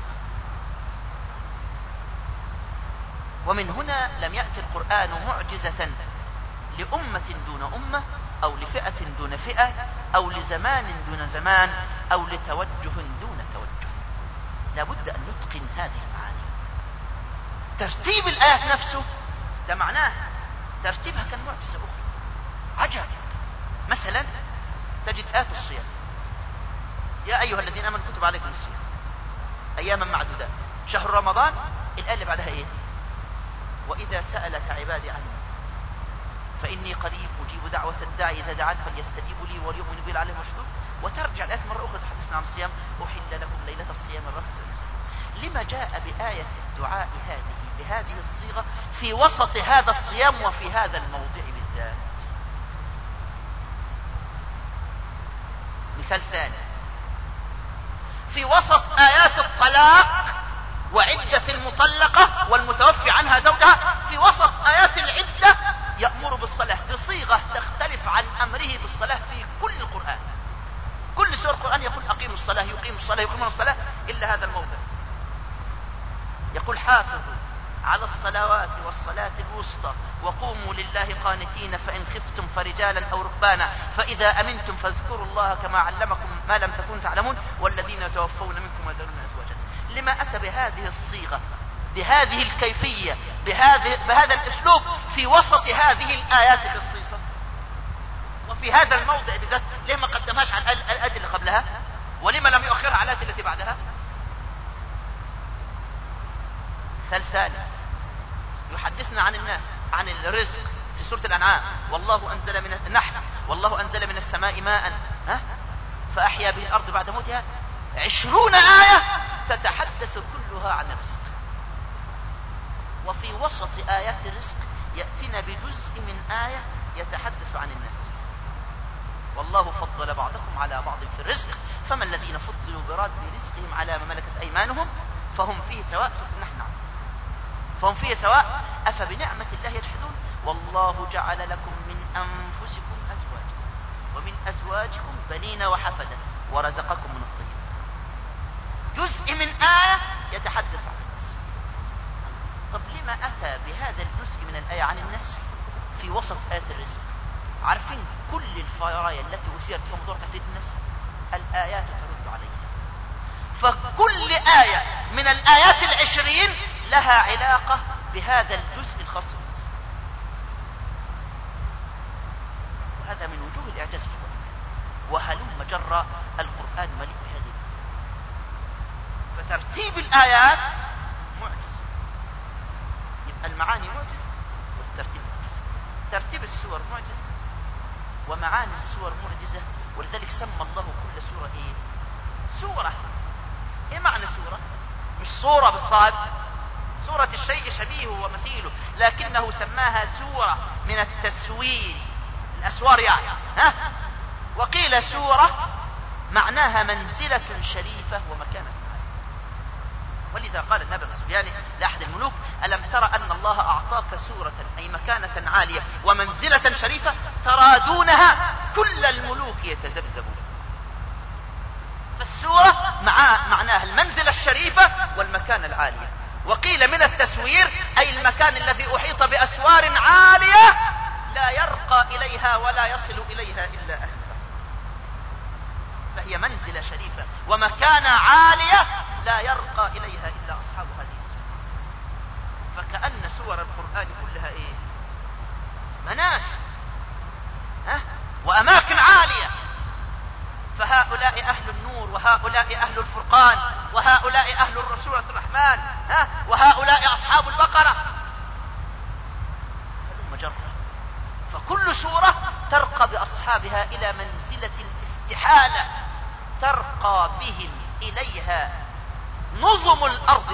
ومن هنا لم يأتي القرآن معجزة لأمة دون أمة، أو لفئة دون فئة، أو لزمان دون زمان، أو لتوجه دون توجه. لابد أن نتقن هذه المعاني. ترتيب الآيات نفسه ده معناه ترتيبها كان معجزة أخرى عجائب. مثلا تجد آيات الصيام: يا أيها الذين آمنوا كتب عليكم الصيام أياما معدودات شهر رمضان. الآية اللي بعدها إيه؟ وإذا سألك عبادي عني فإني قريب أجيب دعوة الداعي إذا دعان فليستجيبوا لي وليؤمنوا بي لعلهم يرشدون. وترجع الآيات مرة أخرى تحدثنا عن الصيام: أحل لكم ليلة الصيام الرفث إلى النساء. لما جاء بآية الدعاء هذه بهذه الصيغة في وسط هذا الصيام وفي هذا الموضع بالذات؟ مثال ثاني: في وسط آيات الطلاق وعدة المطلقة والمتوفي عنها زوجها، في وسط آيات العدة يأمر بالصلاة بصيغة تختلف عن أمره بالصلاة في كل القرآن. كل سورة القرآن يقول أقيموا الصلاة، يقيموا الصلاة، يقيمون الصلاة، إلا هذا الموضع يقول حافظوا على الصلوات والصلاة الوسطى وقوموا لله قانتين فإن خفتم فرجالا أو ركبانا فإذا أمنتم فاذكروا الله كما علمكم ما لم تكونوا تعلمون والذين يتوفون منكم ويذرون أزواجا. لما أتى بهذه الصيغة بهذه الكيفية بهذا الأسلوب في وسط هذه الآيات الخصيصة وفي هذا الموضع بالذات؟ ليه ما قدمهاش على الآيات اللي قبلها؟ ولما لم يؤخرها على الآيات التي بعدها؟ مثال ثالث يحدثنا عن الناس عن الرزق في سورة الأنعام: والله أنزل من النحل والله أنزل من السماء ماء فأحيا به الأرض بعد موتها. 20 آية تتحدث كلها عن الرزق. وفي وسط آيات الرزق يأتينا بجزء من آية يتحدث عن الناس: والله فضل بعضكم على بعض في الرزق فما الذين فضلوا براد رزقهم على ما ملكت أيمانهم فهم فيه سواء. سورة النحل. نعم، فهم فيه سواء أفبنعمة الله يجحدون. والله جعل لكم من أنفسكم أزواجا ومن أزواجكم بنين وحفدة ورزقكم من الطيب. جزء من آية يتحدث عن الناس. طب لما أتى بهذا الجزء من الآية عن الناس في وسط آية الرزق؟ عارفين كل الفرايا التي أثيرت في موضوع تهديد الناس الآيات ترد عليها. فكل آية من الآيات 20 لها علاقة بهذا الجزء الخاص بالناس. وهذا من وجوه الإعجاز في القرآن. وهلم جرى القرآن مليء بهذه فترتيب الآيات معجز. يبقى المعاني معجزة والترتيب معجزة. ترتيب السور معجزة ومعاني السور معجزة. ولذلك سمى الله كل سورة ايه؟ سورة. ايه معنى سورة؟ مش صورة بالصاد، صورة الشيء شبيهه ومثيله، لكنه سماها سورة من التسوير، الأسوار يعني. وقيل سورة معناها منزلة شريفة ومكانة عالية. ولذا قال النبي السبياني لأحد الملوك: ألم ترى أن الله أعطاك سورة أي مكانة عالية ومنزلة شريفة ترى دونها كل الملوك يتذبذبون. فالسورة معناها المنزلة الشريفة والمكانة العالية. وقيل من التسوير أي المكان الذي أحيط بأسوار عالية لا يرقى إليها ولا يصل إليها إلا أهلها. فهي منزلة شريفة ومكانة عالية لا يرقى إليها البقرة، هلم جرة. فكل سورة ترقى بأصحابها إلى منزلة الاستحالة، ترقى بهم إليها نظم الأرض